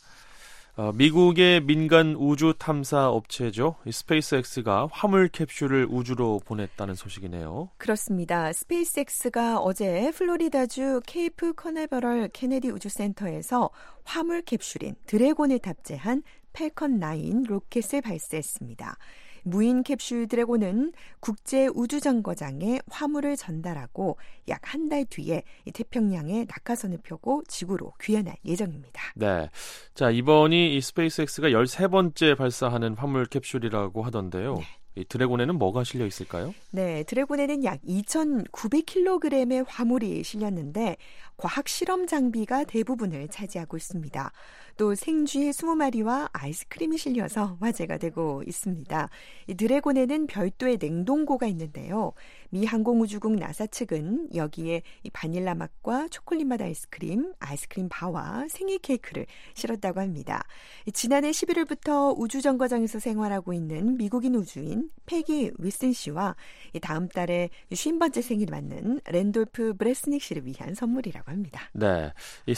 어, 미국의 민간 우주 탐사 업체죠. 이 스페이스X가 화물 캡슐을 우주로 보냈다는 소식이네요. 그렇습니다. 스페이스X가 어제 플로리다주 케이프 커네버럴 케네디 우주센터에서 화물 캡슐인 드래곤을 탑재한 팰컨 나인 로켓을 발사했습니다. 무인 캡슐 드래곤은 국제 우주정거장에 화물을 전달하고 약 한 달 뒤에 태평양에 낙하선을 펴고 지구로 귀환할 예정입니다. 네, 자 이번이 이 스페이스X가 열세 번째 발사하는 화물 캡슐이라고 하던데요. 네. 이 드래곤에는 뭐가 실려 있을까요? 네, 드래곤에는 약 이천구백 킬로그램의 화물이 실렸는데 과학 실험 장비가 대부분을 차지하고 있습니다. 또 생쥐 이십 마리와 아이스크림이 실려서 화제가 되고 있습니다. 이 드래곤에는 별도의 냉동고가 있는데요. 미 항공우주국 나사 측은 여기에 이 바닐라 맛과 초콜릿 맛 아이스크림, 아이스크림 바와 생일 케이크를 실었다고 합니다. 지난해 십일월부터 우주정거장에서 생활하고 있는 미국인 우주인 패기 윌슨 씨와 다음 달에 오십 번째 생일을 맞는 랜돌프 브레스닉 씨를 위한 선물이라고 합니다. 네, 이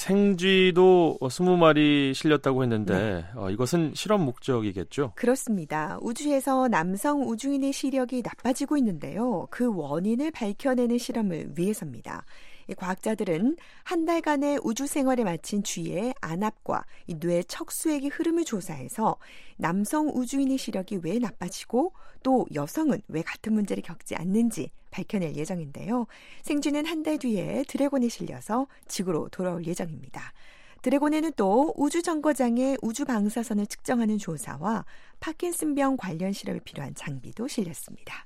생쥐도 이십 마리 실렸다고 했는데 네. 어, 이것은 실험 목적이겠죠? 그렇습니다. 우주에서 남성 우주인의 시력이 나빠지고 있는데요. 그 원인을 밝혀내는 실험을 위해서입니다. 이 과학자들은 한 달간의 우주 생활을 마친 쥐의 안압과 이 뇌 척수액의 흐름을 조사해서 남성 우주인의 시력이 왜 나빠지고 또 여성은 왜 같은 문제를 겪지 않는지 밝혀낼 예정인데요. 생쥐는 한 달 뒤에 드래곤에 실려서 지구로 돌아올 예정입니다. 드래곤에는 또 우주정거장의 우주 방사선을 측정하는 조사와 파킨슨병 관련 실험에 필요한 장비도 실렸습니다.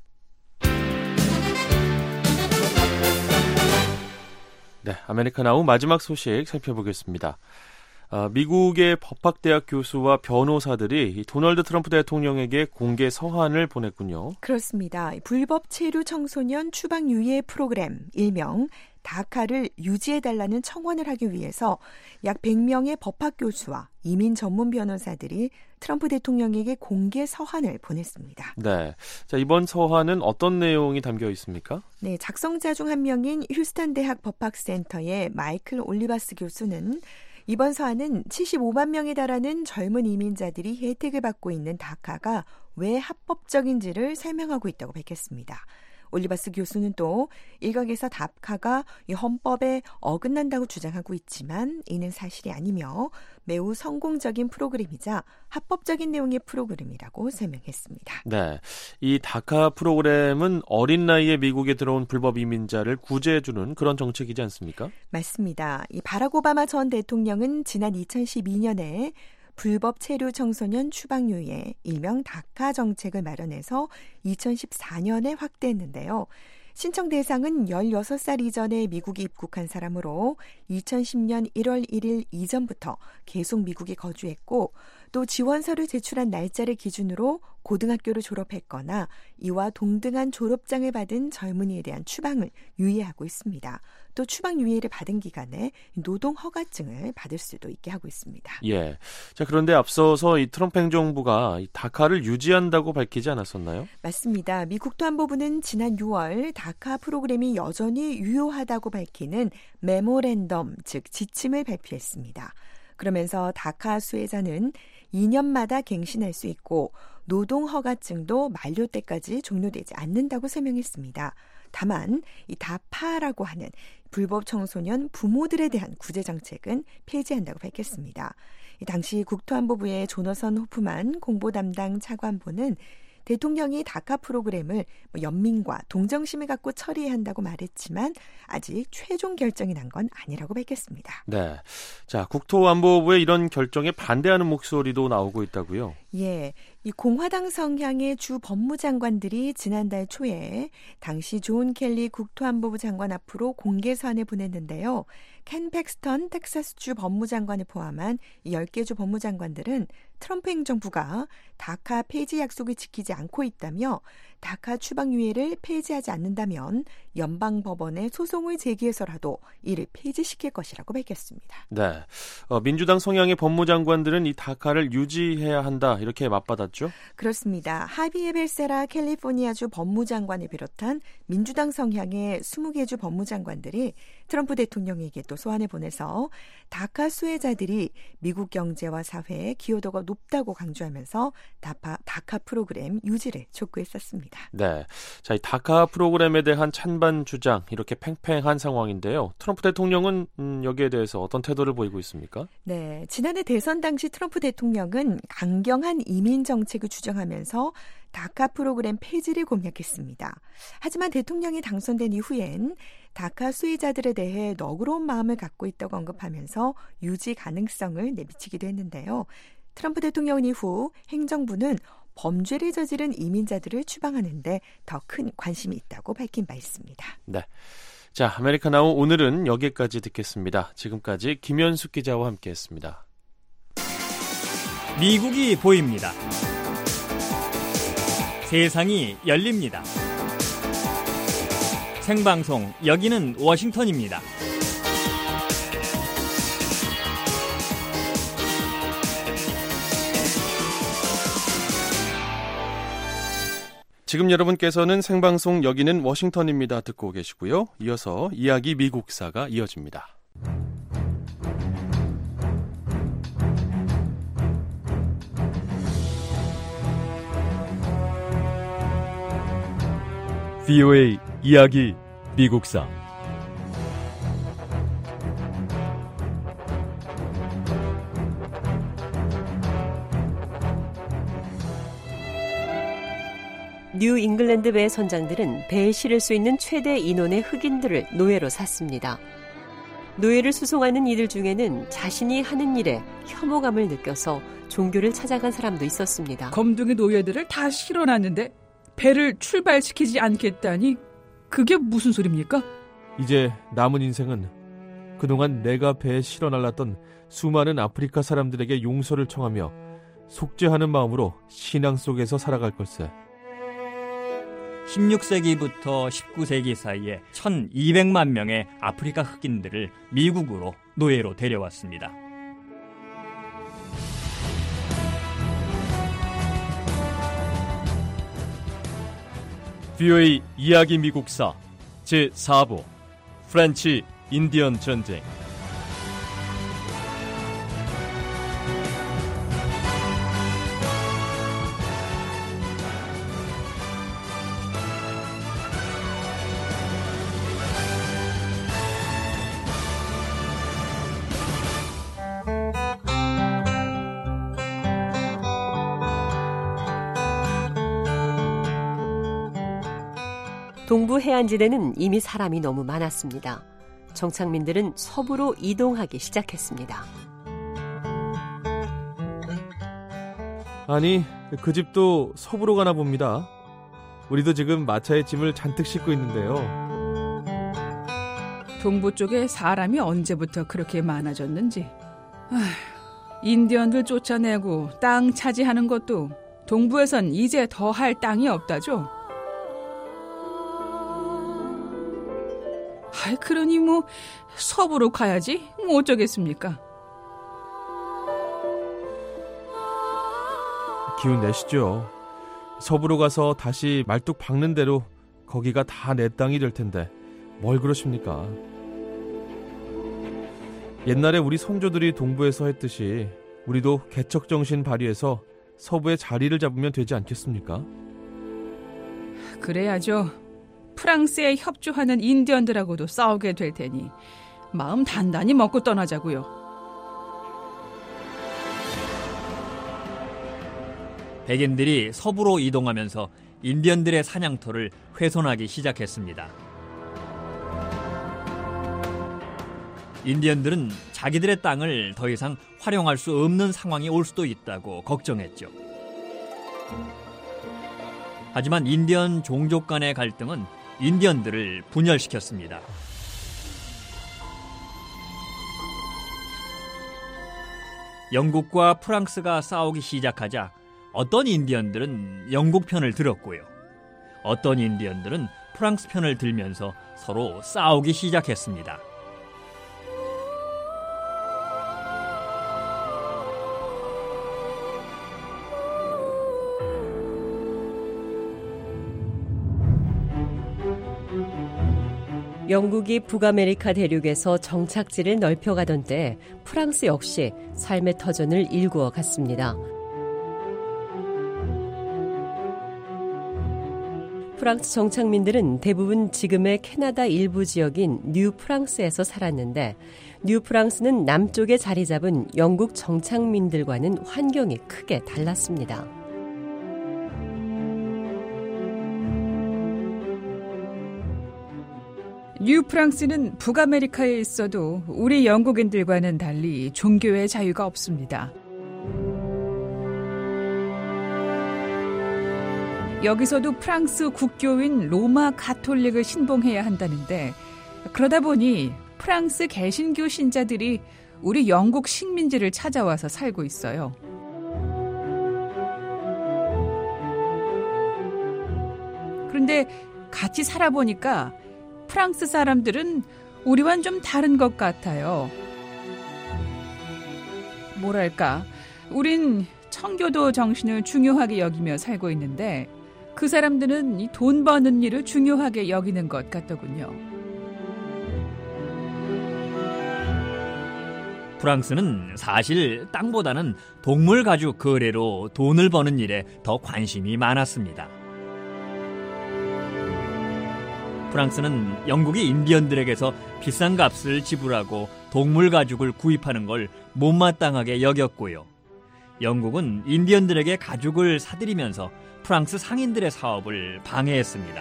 네, 아메리카나우 마지막 소식 살펴보겠습니다. 어, 미국의 법학대학 교수와 변호사들이 도널드 트럼프 대통령에게 공개 서한을 보냈군요. 그렇습니다. 불법 체류 청소년 추방 유예 프로그램 일명 다카를 유지해달라는 청원을 하기 위해서 약 백 명의 법학 교수와 이민 전문 변호사들이 트럼프 대통령에게 공개 서한을 보냈습니다. 네, 자 이번 서한은 어떤 내용이 담겨 있습니까? 네, 작성자 중 한 명인 휴스턴 대학 법학센터의 마이클 올리바스 교수는 이번 서한은 칠십오만 명에 달하는 젊은 이민자들이 혜택을 받고 있는 다카가 왜 합법적인지를 설명하고 있다고 밝혔습니다. 올리바스 교수는 또 일각에서 다카가 헌법에 어긋난다고 주장하고 있지만 이는 사실이 아니며 매우 성공적인 프로그램이자 합법적인 내용의 프로그램이라고 설명했습니다. 네, 이 다카 프로그램은 어린 나이에 미국에 들어온 불법 이민자를 구제해주는 그런 정책이지 않습니까? 맞습니다. 이 바락 오바마 전 대통령은 지난 이천십이 년에 불법 체류 청소년 추방유예, 일명 다카 정책을 마련해서 이천십사 년에 확대했는데요. 신청 대상은 열여섯 살 이전에 미국에 입국한 사람으로 이천십 년 일월 일일 이전부터 계속 미국에 거주했고 또 또 지원서를 제출한 날짜를 기준으로 고등학교를 졸업했거나 이와 동등한 졸업장을 받은 젊은이에 대한 추방을 유예하고 있습니다. 또 추방 유예를 받은 기간에 노동 허가증을 받을 수도 있게 하고 있습니다. 예. 자, 그런데 앞서서 이 트럼프 행정부가 이 다카를 유지한다고 밝히지 않았었나요? 맞습니다. 미 국토안보부는 지난 유월 다카 프로그램이 여전히 유효하다고 밝히는 메모랜덤, 즉 지침을 발표했습니다. 그러면서 다카 수혜자는 이 년마다 갱신할 수 있고 노동 허가증도 만료 때까지 종료되지 않는다고 설명했습니다. 다만 이 다파라고 하는 불법 청소년 부모들에 대한 구제 정책은 폐지한다고 밝혔습니다. 당시 국토안보부의 조너선 호프만 공보 담당 차관보는 대통령이 다카 프로그램을 연민과 동정심을 갖고 처리해야 한다고 말했지만 아직 최종 결정이 난 건 아니라고 밝혔습니다. 네. 자, 국토안보부의 이런 결정에 반대하는 목소리도 나오고 있다고요? 예. 이 공화당 성향의 주 법무장관들이 지난달 초에 당시 존 켈리 국토안보부 장관 앞으로 공개 서한을 보냈는데요. 켄 팩스턴 텍사스주 법무장관을 포함한 열 개 주 법무장관들은 트럼프 행정부가 다카 폐지 약속을 지키지 않고 있다며 다카 추방 유예를 폐지하지 않는다면 연방법원에 소송을 제기해서라도 이를 폐지시킬 것이라고 밝혔습니다. 네, 어, 민주당 성향의 법무장관들은 이 다카를 유지해야 한다 이렇게 맞받았죠? 그렇습니다. 하비에 벨세라 캘리포니아주 법무장관을 비롯한 민주당 성향의 스무 개 주 법무장관들이 트럼프 대통령에게 또 소환을 보내서 다카 수혜자들이 미국 경제와 사회에 기여도가 높다고 강조하면서 다파, 다카 프로그램 유지를 촉구했었습니다. 네, 자, 이 다카 프로그램에 대한 찬반 주장 이렇게 팽팽한 상황인데요. 트럼프 대통령은 음, 여기에 대해서 어떤 태도를 보이고 있습니까? 네, 지난해 대선 당시 트럼프 대통령은 강경한 이민 정책을 주장하면서 다카 프로그램 폐지를 공약했습니다. 하지만 대통령이 당선된 이후엔 다카 수혜자들에 대해 너그러운 마음을 갖고 있다고 언급하면서 유지 가능성을 내비치기도 했는데요. 트럼프 대통령 이후 행정부는 범죄를 저지른 이민자들을 추방하는데 더 큰 관심이 있다고 밝힌 바 있습니다. 네, 자, 아메리카나우 오늘은 여기까지 듣겠습니다. 지금까지 김현숙 기자와 함께했습니다. 미국이 보입니다. 세상이 열립니다. 생방송, 여기는 워싱턴입니다. 지금 여러분께서는 생방송 여기는 워싱턴입니다 듣고 계시고요. 이어서 이야기 미국사가 이어집니다. 브이오에이 이야기 미국사. 뉴 잉글랜드 배 선장들은 배에 실을 수 있는 최대 인원의 흑인들을 노예로 샀습니다. 노예를 수송하는 이들 중에는 자신이 하는 일에 혐오감을 느껴서 종교를 찾아간 사람도 있었습니다. 검둥이 노예들을 다 실어놨는데 배를 출발시키지 않겠다니 그게 무슨 소리입니까? 이제 남은 인생은 그동안 내가 배에 실어날랐던 수많은 아프리카 사람들에게 용서를 청하며 속죄하는 마음으로 신앙 속에서 살아갈 걸세. 십육 세기부터 십구 세기 사이에 천이백만 명의 아프리카 흑인들을 미국으로 노예로 데려왔습니다. 브이오에이 이야기 미국사 제사 부 프렌치 인디언 전쟁. 동부 해안지대는 이미 사람이 너무 많았습니다. 정착민들은 서부로 이동하기 시작했습니다. 아니, 그 집도 서부로 가나 봅니다. 우리도 지금 마차에 짐을 잔뜩 싣고 있는데요. 동부 쪽에 사람이 언제부터 그렇게 많아졌는지. 아휴, 인디언들 쫓아내고 땅 차지하는 것도 동부에선 이제 더 할 땅이 없다죠. 아이, 그러니 뭐 서부로 가야지 뭐 어쩌겠습니까? 기운 내시죠. 서부로 가서 다시 말뚝 박는 대로 거기가 다 내 땅이 될 텐데 뭘 그러십니까? 옛날에 우리 선조들이 동부에서 했듯이 우리도 개척정신 발휘해서 서부에 자리를 잡으면 되지 않겠습니까? 그래야죠. 프랑스에 협조하는 인디언들하고도 싸우게 될 테니 마음 단단히 먹고 떠나자고요. 백인들이 서부로 이동하면서 인디언들의 사냥터를 훼손하기 시작했습니다. 인디언들은 자기들의 땅을 더 이상 활용할 수 없는 상황이 올 수도 있다고 걱정했죠. 하지만 인디언 종족 간의 갈등은 인디언들을 분열시켰습니다. 영국과 프랑스가 싸우기 시작하자 어떤 인디언들은 영국 편을 들었고요. 어떤 인디언들은 프랑스 편을 들면서 서로 싸우기 시작했습니다. 영국이 북아메리카 대륙에서 정착지를 넓혀가던 때 프랑스 역시 삶의 터전을 일구어 갔습니다. 프랑스 정착민들은 대부분 지금의 캐나다 일부 지역인 뉴 프랑스에서 살았는데 뉴 프랑스는 남쪽에 자리 잡은 영국 정착민들과는 환경이 크게 달랐습니다. 뉴 프랑스는 북아메리카에 있어도 우리 영국인들과는 달리 종교의 자유가 없습니다. 여기서도 프랑스 국교인 로마 가톨릭을 신봉해야 한다는데 그러다 보니 프랑스 개신교 신자들이 우리 영국 식민지를 찾아와서 살고 있어요. 그런데 같이 살아보니까 프랑스 사람들은 우리와는 좀 다른 것 같아요. 뭐랄까, 우린 청교도 정신을 중요하게 여기며 살고 있는데 그 사람들은 이 돈 버는 일을 중요하게 여기는 것 같더군요. 프랑스는 사실 땅보다는 동물 가죽 거래로 돈을 버는 일에 더 관심이 많았습니다. 프랑스는 영국이 인디언들에게서 비싼 값을 지불하고 동물 가죽을 구입하는 걸 못마땅하게 여겼고요. 영국은 인디언들에게 가죽을 사들이면서 프랑스 상인들의 사업을 방해했습니다.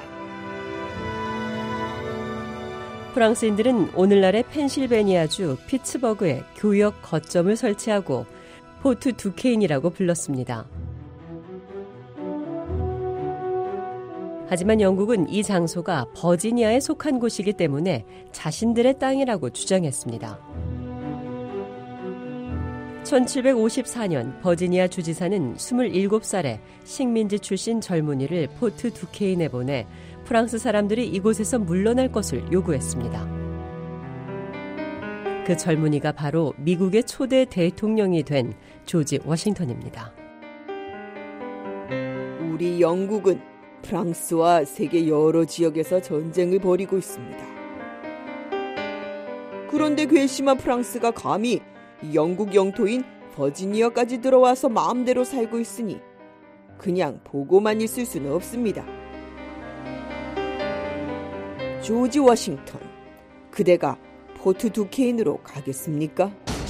프랑스인들은 오늘날의 펜실베니아주 피츠버그에 교역 거점을 설치하고 포트 두케인이라고 불렀습니다. 하지만 영국은 이 장소가 버지니아에 속한 곳이기 때문에 자신들의 땅이라고 주장했습니다. 천칠백오십사 년 버지니아 주지사는 스물일곱 살에 식민지 출신 젊은이를 포트 두케인에 보내 프랑스 사람들이 이곳에서 물러날 것을 요구했습니다. 그 젊은이가 바로 미국의 초대 대통령이 된 조지 워싱턴입니다. 우리 영국은 프랑스와 세계 여러 지역에서 전쟁을 벌이고 있습니다. 그런데 괘씸한 프랑스가 감히 영국 영토인 버지니아까지 들어와서 마음대로 살고 있으니 그냥 보고만 있을 수는 없습니다. 조지 워싱턴, 그대가 포트 두케인으로 가겠습니까?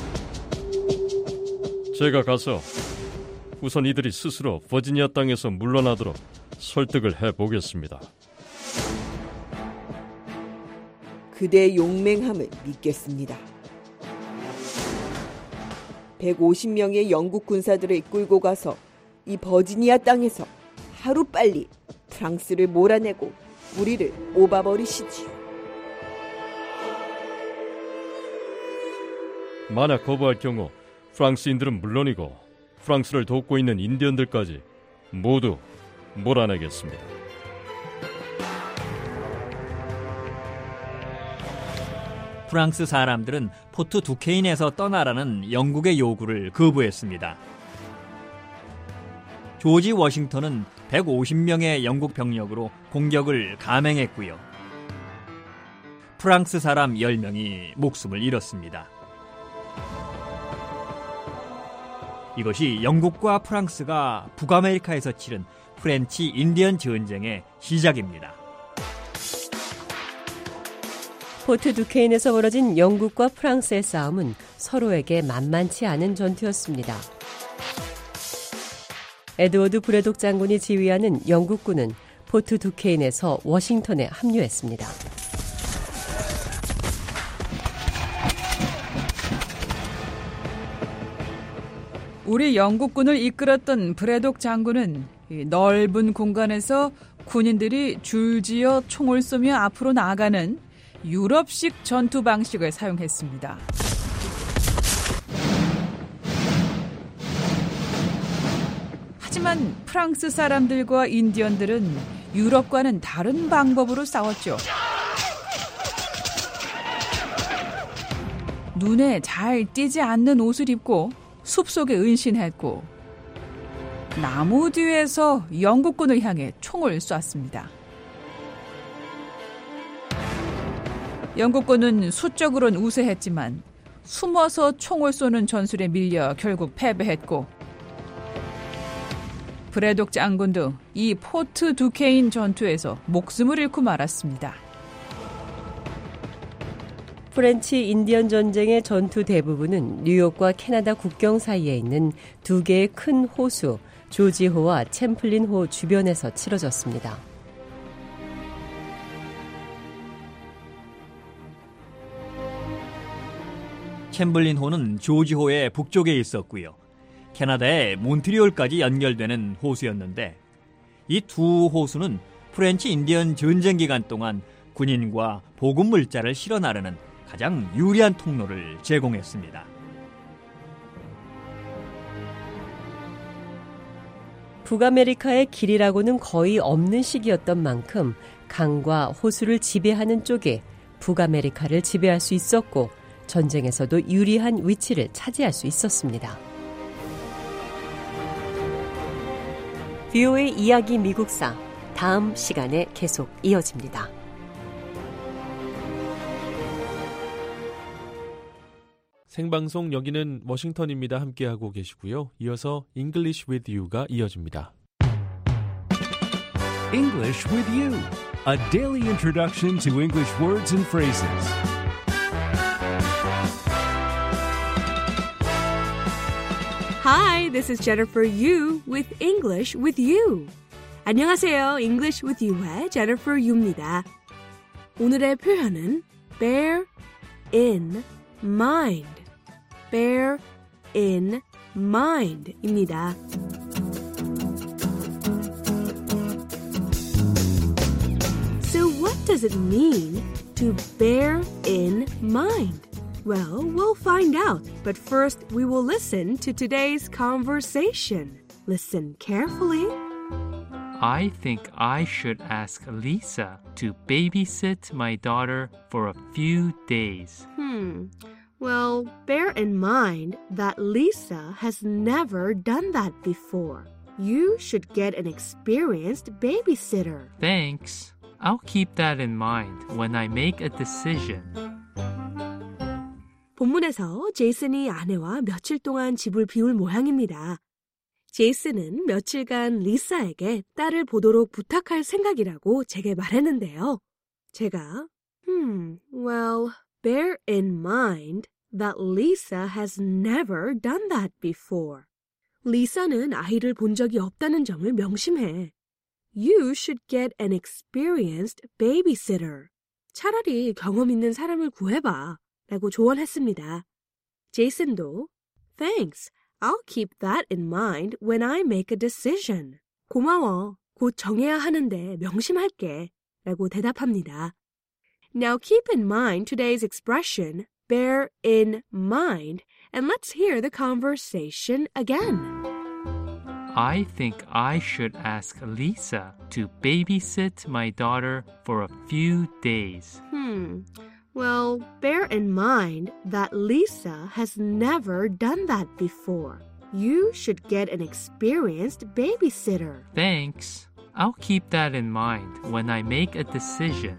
제가 가서 우선 이들이 스스로 버지니아 땅에서 물러나도록 설득을 해보겠습니다. 그대의 용맹함을 믿겠습니다. 백오십 명의 영국 군사들을 이끌고 가서 이 버지니아 땅에서 하루빨리 프랑스를 몰아내고 우리를 뽑아버리시지요. 만약 거부할 경우 프랑스인들은 물론이고 프랑스를 돕고 있는 인디언들까지 모두 몰아내겠습니다. 프랑스 사람들은 포트 두케인에서 떠나라는 영국의 요구를 거부했습니다. 조지 워싱턴은 백오십 명의 영국 병력으로 공격을 감행했고요. 프랑스 사람 열 명이 목숨을 잃었습니다. 이것이 영국과 프랑스가 북아메리카에서 치른 프렌치 인디언 전쟁의 시작입니다. 포트 두케인에서 벌어진 영국과 프랑스의 싸움은 서로에게 만만치 않은 전투였습니다. 에드워드 브래독 장군이 지휘하는 영국군은 포트 두케인에서 워싱턴에 합류했습니다. 우리 영국군을 이끌었던 브래독 장군은 넓은 공간에서 군인들이 줄지어 총을 쏘며 앞으로 나아가는 유럽식 전투 방식을 사용했습니다. 하지만 프랑스 사람들과 인디언들은 유럽과는 다른 방법으로 싸웠죠. 눈에 잘 띄지 않는 옷을 입고 숲속에 은신했고 나무 뒤에서 영국군을 향해 총을 쐈습니다. 영국군은 수적으로는 우세했지만 숨어서 총을 쏘는 전술에 밀려 결국 패배했고 브래독 장군도 이 포트 두케인 전투에서 목숨을 잃고 말았습니다. 프렌치 인디언 전쟁의 전투 대부분은 뉴욕과 캐나다 국경 사이에 있는 두 개의 큰 호수, 조지호와 챔플린호 주변에서 치러졌습니다. 챔블린호는 조지호의 북쪽에 있었고요. 캐나다의 몬트리올까지 연결되는 호수였는데 이 두 호수는 프렌치 인디언 전쟁 기간 동안 군인과 보급 물자를 실어 나르는 가장 유리한 통로를 제공했습니다. 북아메리카의 길이라고는 거의 없는 시기였던 만큼 강과 호수를 지배하는 쪽이 북아메리카를 지배할 수 있었고 전쟁에서도 유리한 위치를 차지할 수 있었습니다. 브이오에이 이야기 미국사 다음 시간에 계속 이어집니다. 생방송 여기는 워싱턴입니다. 함께하고 계시고요. 이어서 English with You가 이어집니다. English with You, a daily introduction to English words and phrases. Hi, this is Jennifer Yu with English with You. 안녕하세요. English with You의 Jennifer Yu입니다. 오늘의 표현은 bear in mind. bear in mind입니다. So what does it mean to bear in mind? Well, we'll find out. But first, we will listen to today's conversation. Listen carefully. I think I should ask Lisa to babysit my daughter for a few days. Hmm. Well, bear in mind that Lisa has never done that before. You should get an experienced babysitter. Thanks. I'll keep that in mind when I make a decision. 본문에서 제이슨이 아내와 며칠 동안 집을 비울 모양입니다. 제이슨은 며칠간 리사에게 딸을 보도록 부탁할 생각이라고 제게 말했는데요. 제가 Hmm, well, bear in mind that Lisa has never done that before. 리사는 아이를 본 적이 없다는 점을 명심해. You should get an experienced babysitter. 차라리 경험 있는 사람을 구해봐. 라고 조언했습니다. 제이슨도 Thanks. I'll keep that in mind when I make a decision. 고마워. 곧 정해야 하는데 명심할게. 라고 대답합니다. Now keep in mind today's expression bear in mind, and let's hear the conversation again. I think I should ask Lisa to babysit my daughter for a few days. Hmm. Well, bear in mind that Lisa has never done that before. You should get an experienced babysitter. Thanks. I'll keep that in mind when I make a decision.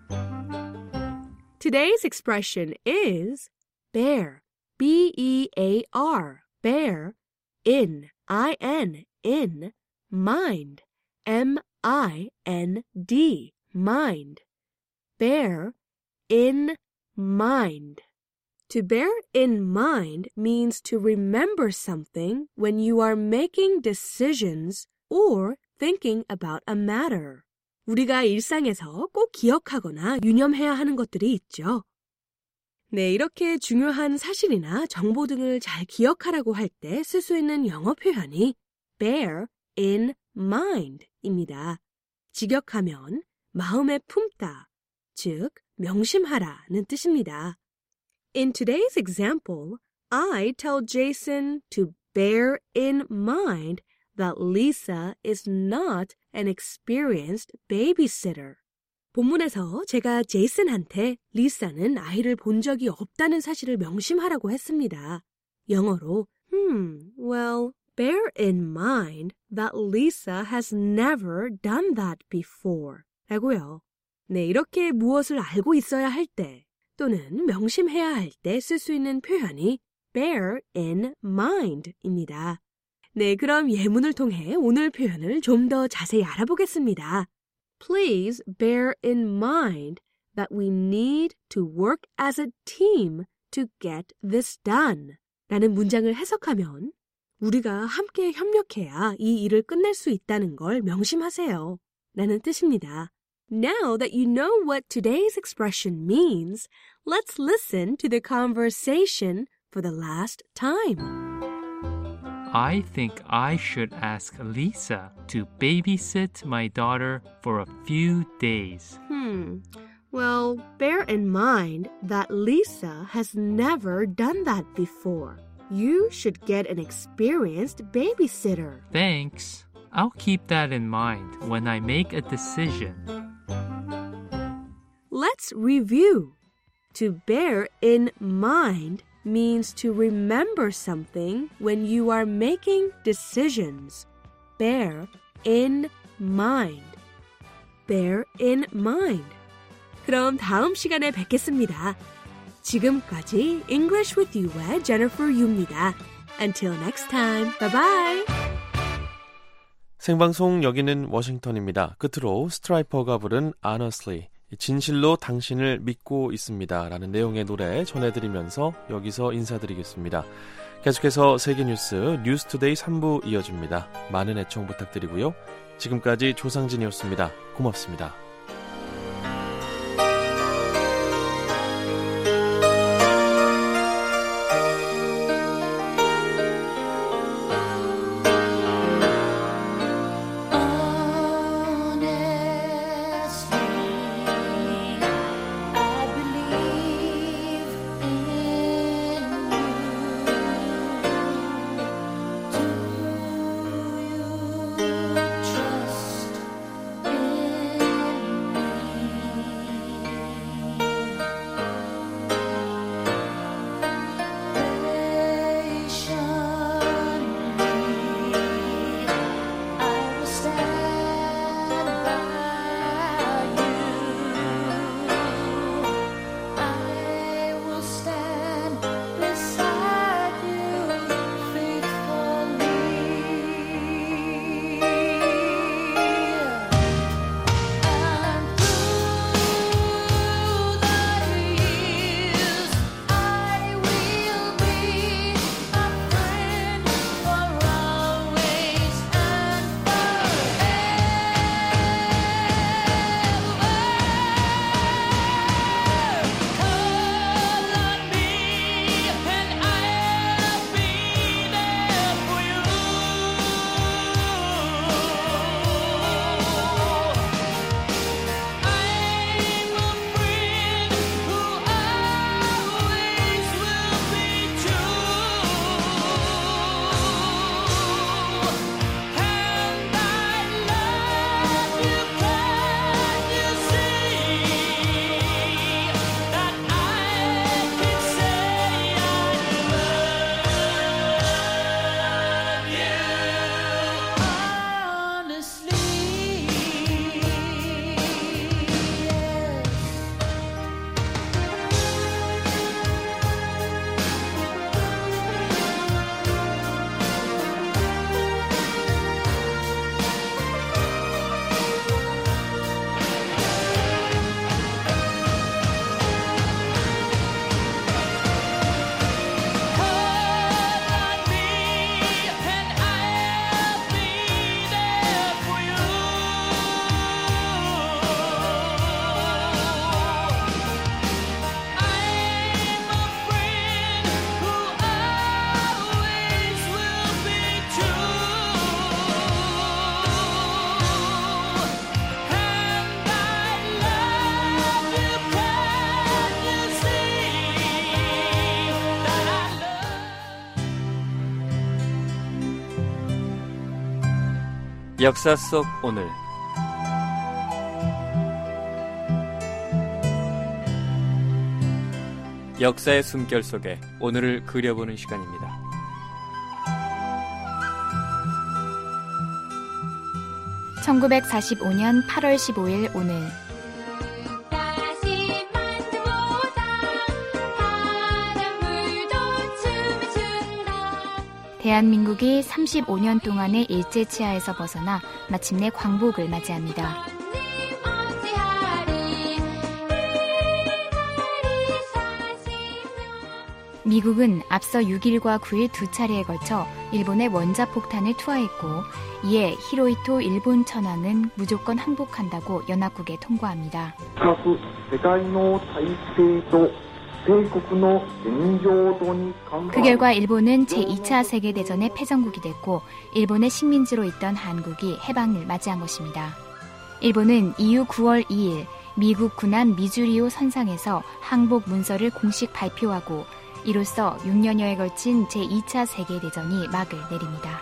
Today's expression is bear, B E A R, bear, in, I N, in, mind, M I N D, mind. Bear in mind. To bear in mind means to remember something when you are making decisions or thinking about a matter. 우리가 일상에서 꼭 기억하거나 유념해야 하는 것들이 있죠. 네, 이렇게 중요한 사실이나 정보 등을 잘 기억하라고 할 때 쓸 수 있는 영어 표현이 bear in mind입니다. 직역하면 마음에 품다, 즉 명심하라는 뜻입니다. In today's example, I tell Jason to bear in mind that Lisa is not an experienced babysitter. 본문에서 제가 제이슨한테 리사는 아이를 본 적이 없다는 사실을 명심하라고 했습니다. 영어로, hmm, well, bear in mind that Lisa has never done that before. 라고요. 네, 이렇게 무엇을 알고 있어야 할 때 또는 명심해야 할 때 쓸 수 있는 표현이 bear in mind입니다. 네, 그럼 예문을 통해 오늘 표현을 좀 더 자세히 알아보겠습니다. Please bear in mind that we need to work as a team to get this done. 라는 문장을 해석하면 우리가 함께 협력해야 이 일을 끝낼 수 있다는 걸 명심하세요. 라는 뜻입니다. Now that you know what today's expression means, let's listen to the conversation for the last time. I think I should ask Lisa to babysit my daughter for a few days. Hmm. Well, bear in mind that Lisa has never done that before. You should get an experienced babysitter. Thanks. I'll keep that in mind when I make a decision. Let's review. To bear in mind means to remember something when you are making decisions. Bear in mind. Bear in mind. 그럼 다음 시간에 뵙겠습니다. 지금까지 English with You의 Jennifer Yu입니다. Until next time. Bye bye. 생방송 여기는 워싱턴입니다. 끝으로 스트라이퍼가 부른 Honestly, 진실로 당신을 믿고 있습니다 라는 내용의 노래 전해드리면서 여기서 인사드리겠습니다. 계속해서 세계뉴스 뉴스투데이 삼 부 이어집니다. 많은 애청 부탁드리고요. 지금까지 조상진이었습니다. 고맙습니다. 역사 속 오늘. 역사의 숨결 속에 오늘을 그려보는 시간입니다. 천구백사십오년 팔월 십오일 오늘 대한민국이 삼십오년 동안의 일제치하에서 벗어나 마침내 광복을 맞이합니다. 미국은 앞서 육일과 구일 두 차례에 걸쳐 일본의 원자폭탄을 투하했고 이에 히로히토 일본 천황은 무조건 항복한다고 연합국에 통보합니다. 그 결과 일본은 제이차 세계대전의 패전국이 됐고 일본의 식민지로 있던 한국이 해방을 맞이한 것입니다. 일본은 이후 구월 이일 미국 군함 미주리오 선상에서 항복 문서를 공식 발표하고 이로써 육 년여에 걸친 제이차 세계대전이 막을 내립니다.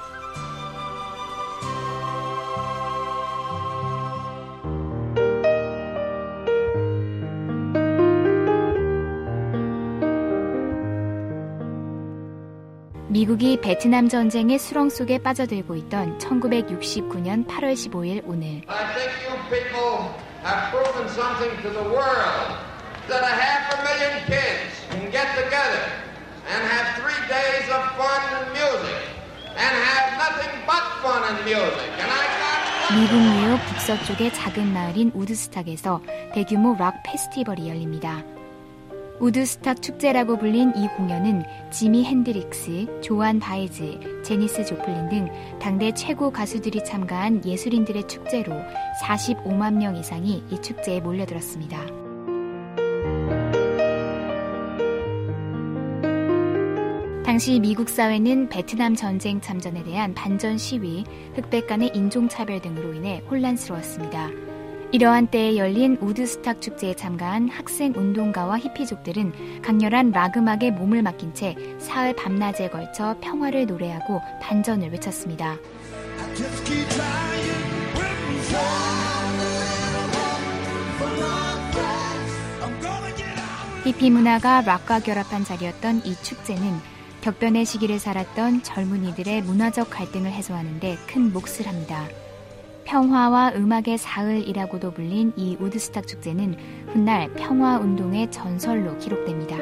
미국이 베트남 전쟁의 수렁 속에 빠져들고 있던 천구백육십구년 팔월 십오일 오늘 I think you people have proven something to the world that a half a million kids can get together and have three days of fun and music and have nothing but fun and music. And I got 미국 뉴욕 북서쪽의 작은 마을인 우드스탁에서 대규모 락 페스티벌이 열립니다. 우드스탁 축제라고 불린 이 공연은 지미 핸드릭스, 조안 바에즈, 제니스 조플린 등 당대 최고 가수들이 참가한 예술인들의 축제로 사십오만 명 이상이 이 축제에 몰려들었습니다. 당시 미국 사회는 베트남 전쟁 참전에 대한 반전 시위, 흑백 간의 인종차별 등으로 인해 혼란스러웠습니다. 이러한 때에 열린 우드스탁 축제에 참가한 학생 운동가와 히피족들은 강렬한 락 음악에 몸을 맡긴 채 사흘 밤낮에 걸쳐 평화를 노래하고 반전을 외쳤습니다. 히피 문화가 락과 결합한 자리였던 이 축제는 격변의 시기를 살았던 젊은이들의 문화적 갈등을 해소하는 데 큰 몫을 합니다. 평화와 음악의 사흘이라고도 불린 이 우드스탁 축제는 훗날 평화운동의 전설로 기록됩니다.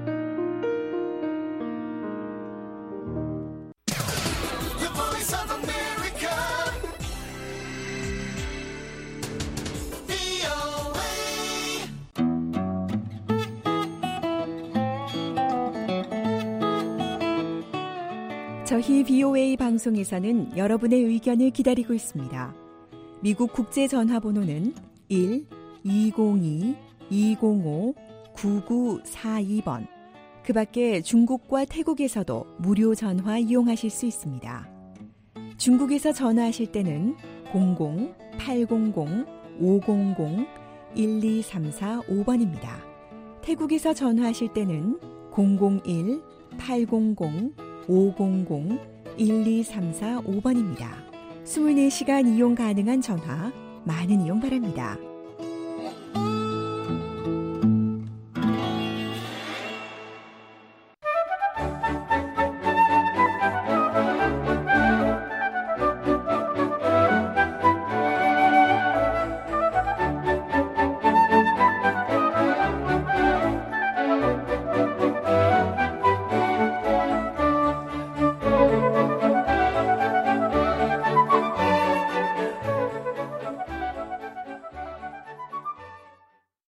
저희 비오에이 방송에서는 여러분의 의견을 기다리고 있습니다. 미국 국제전화번호는 일 이공이 이공오 구구사이 번. 그 밖에 중국과 태국에서도 무료 전화 이용하실 수 있습니다. 중국에서 전화하실 때는 공공 팔공공 오공공 일이삼사오 번입니다. 태국에서 전화하실 때는 공공일 팔공공 오공공 일이삼사오 번입니다. 이십사 시간 이용 가능한 전화, 많은 이용 바랍니다.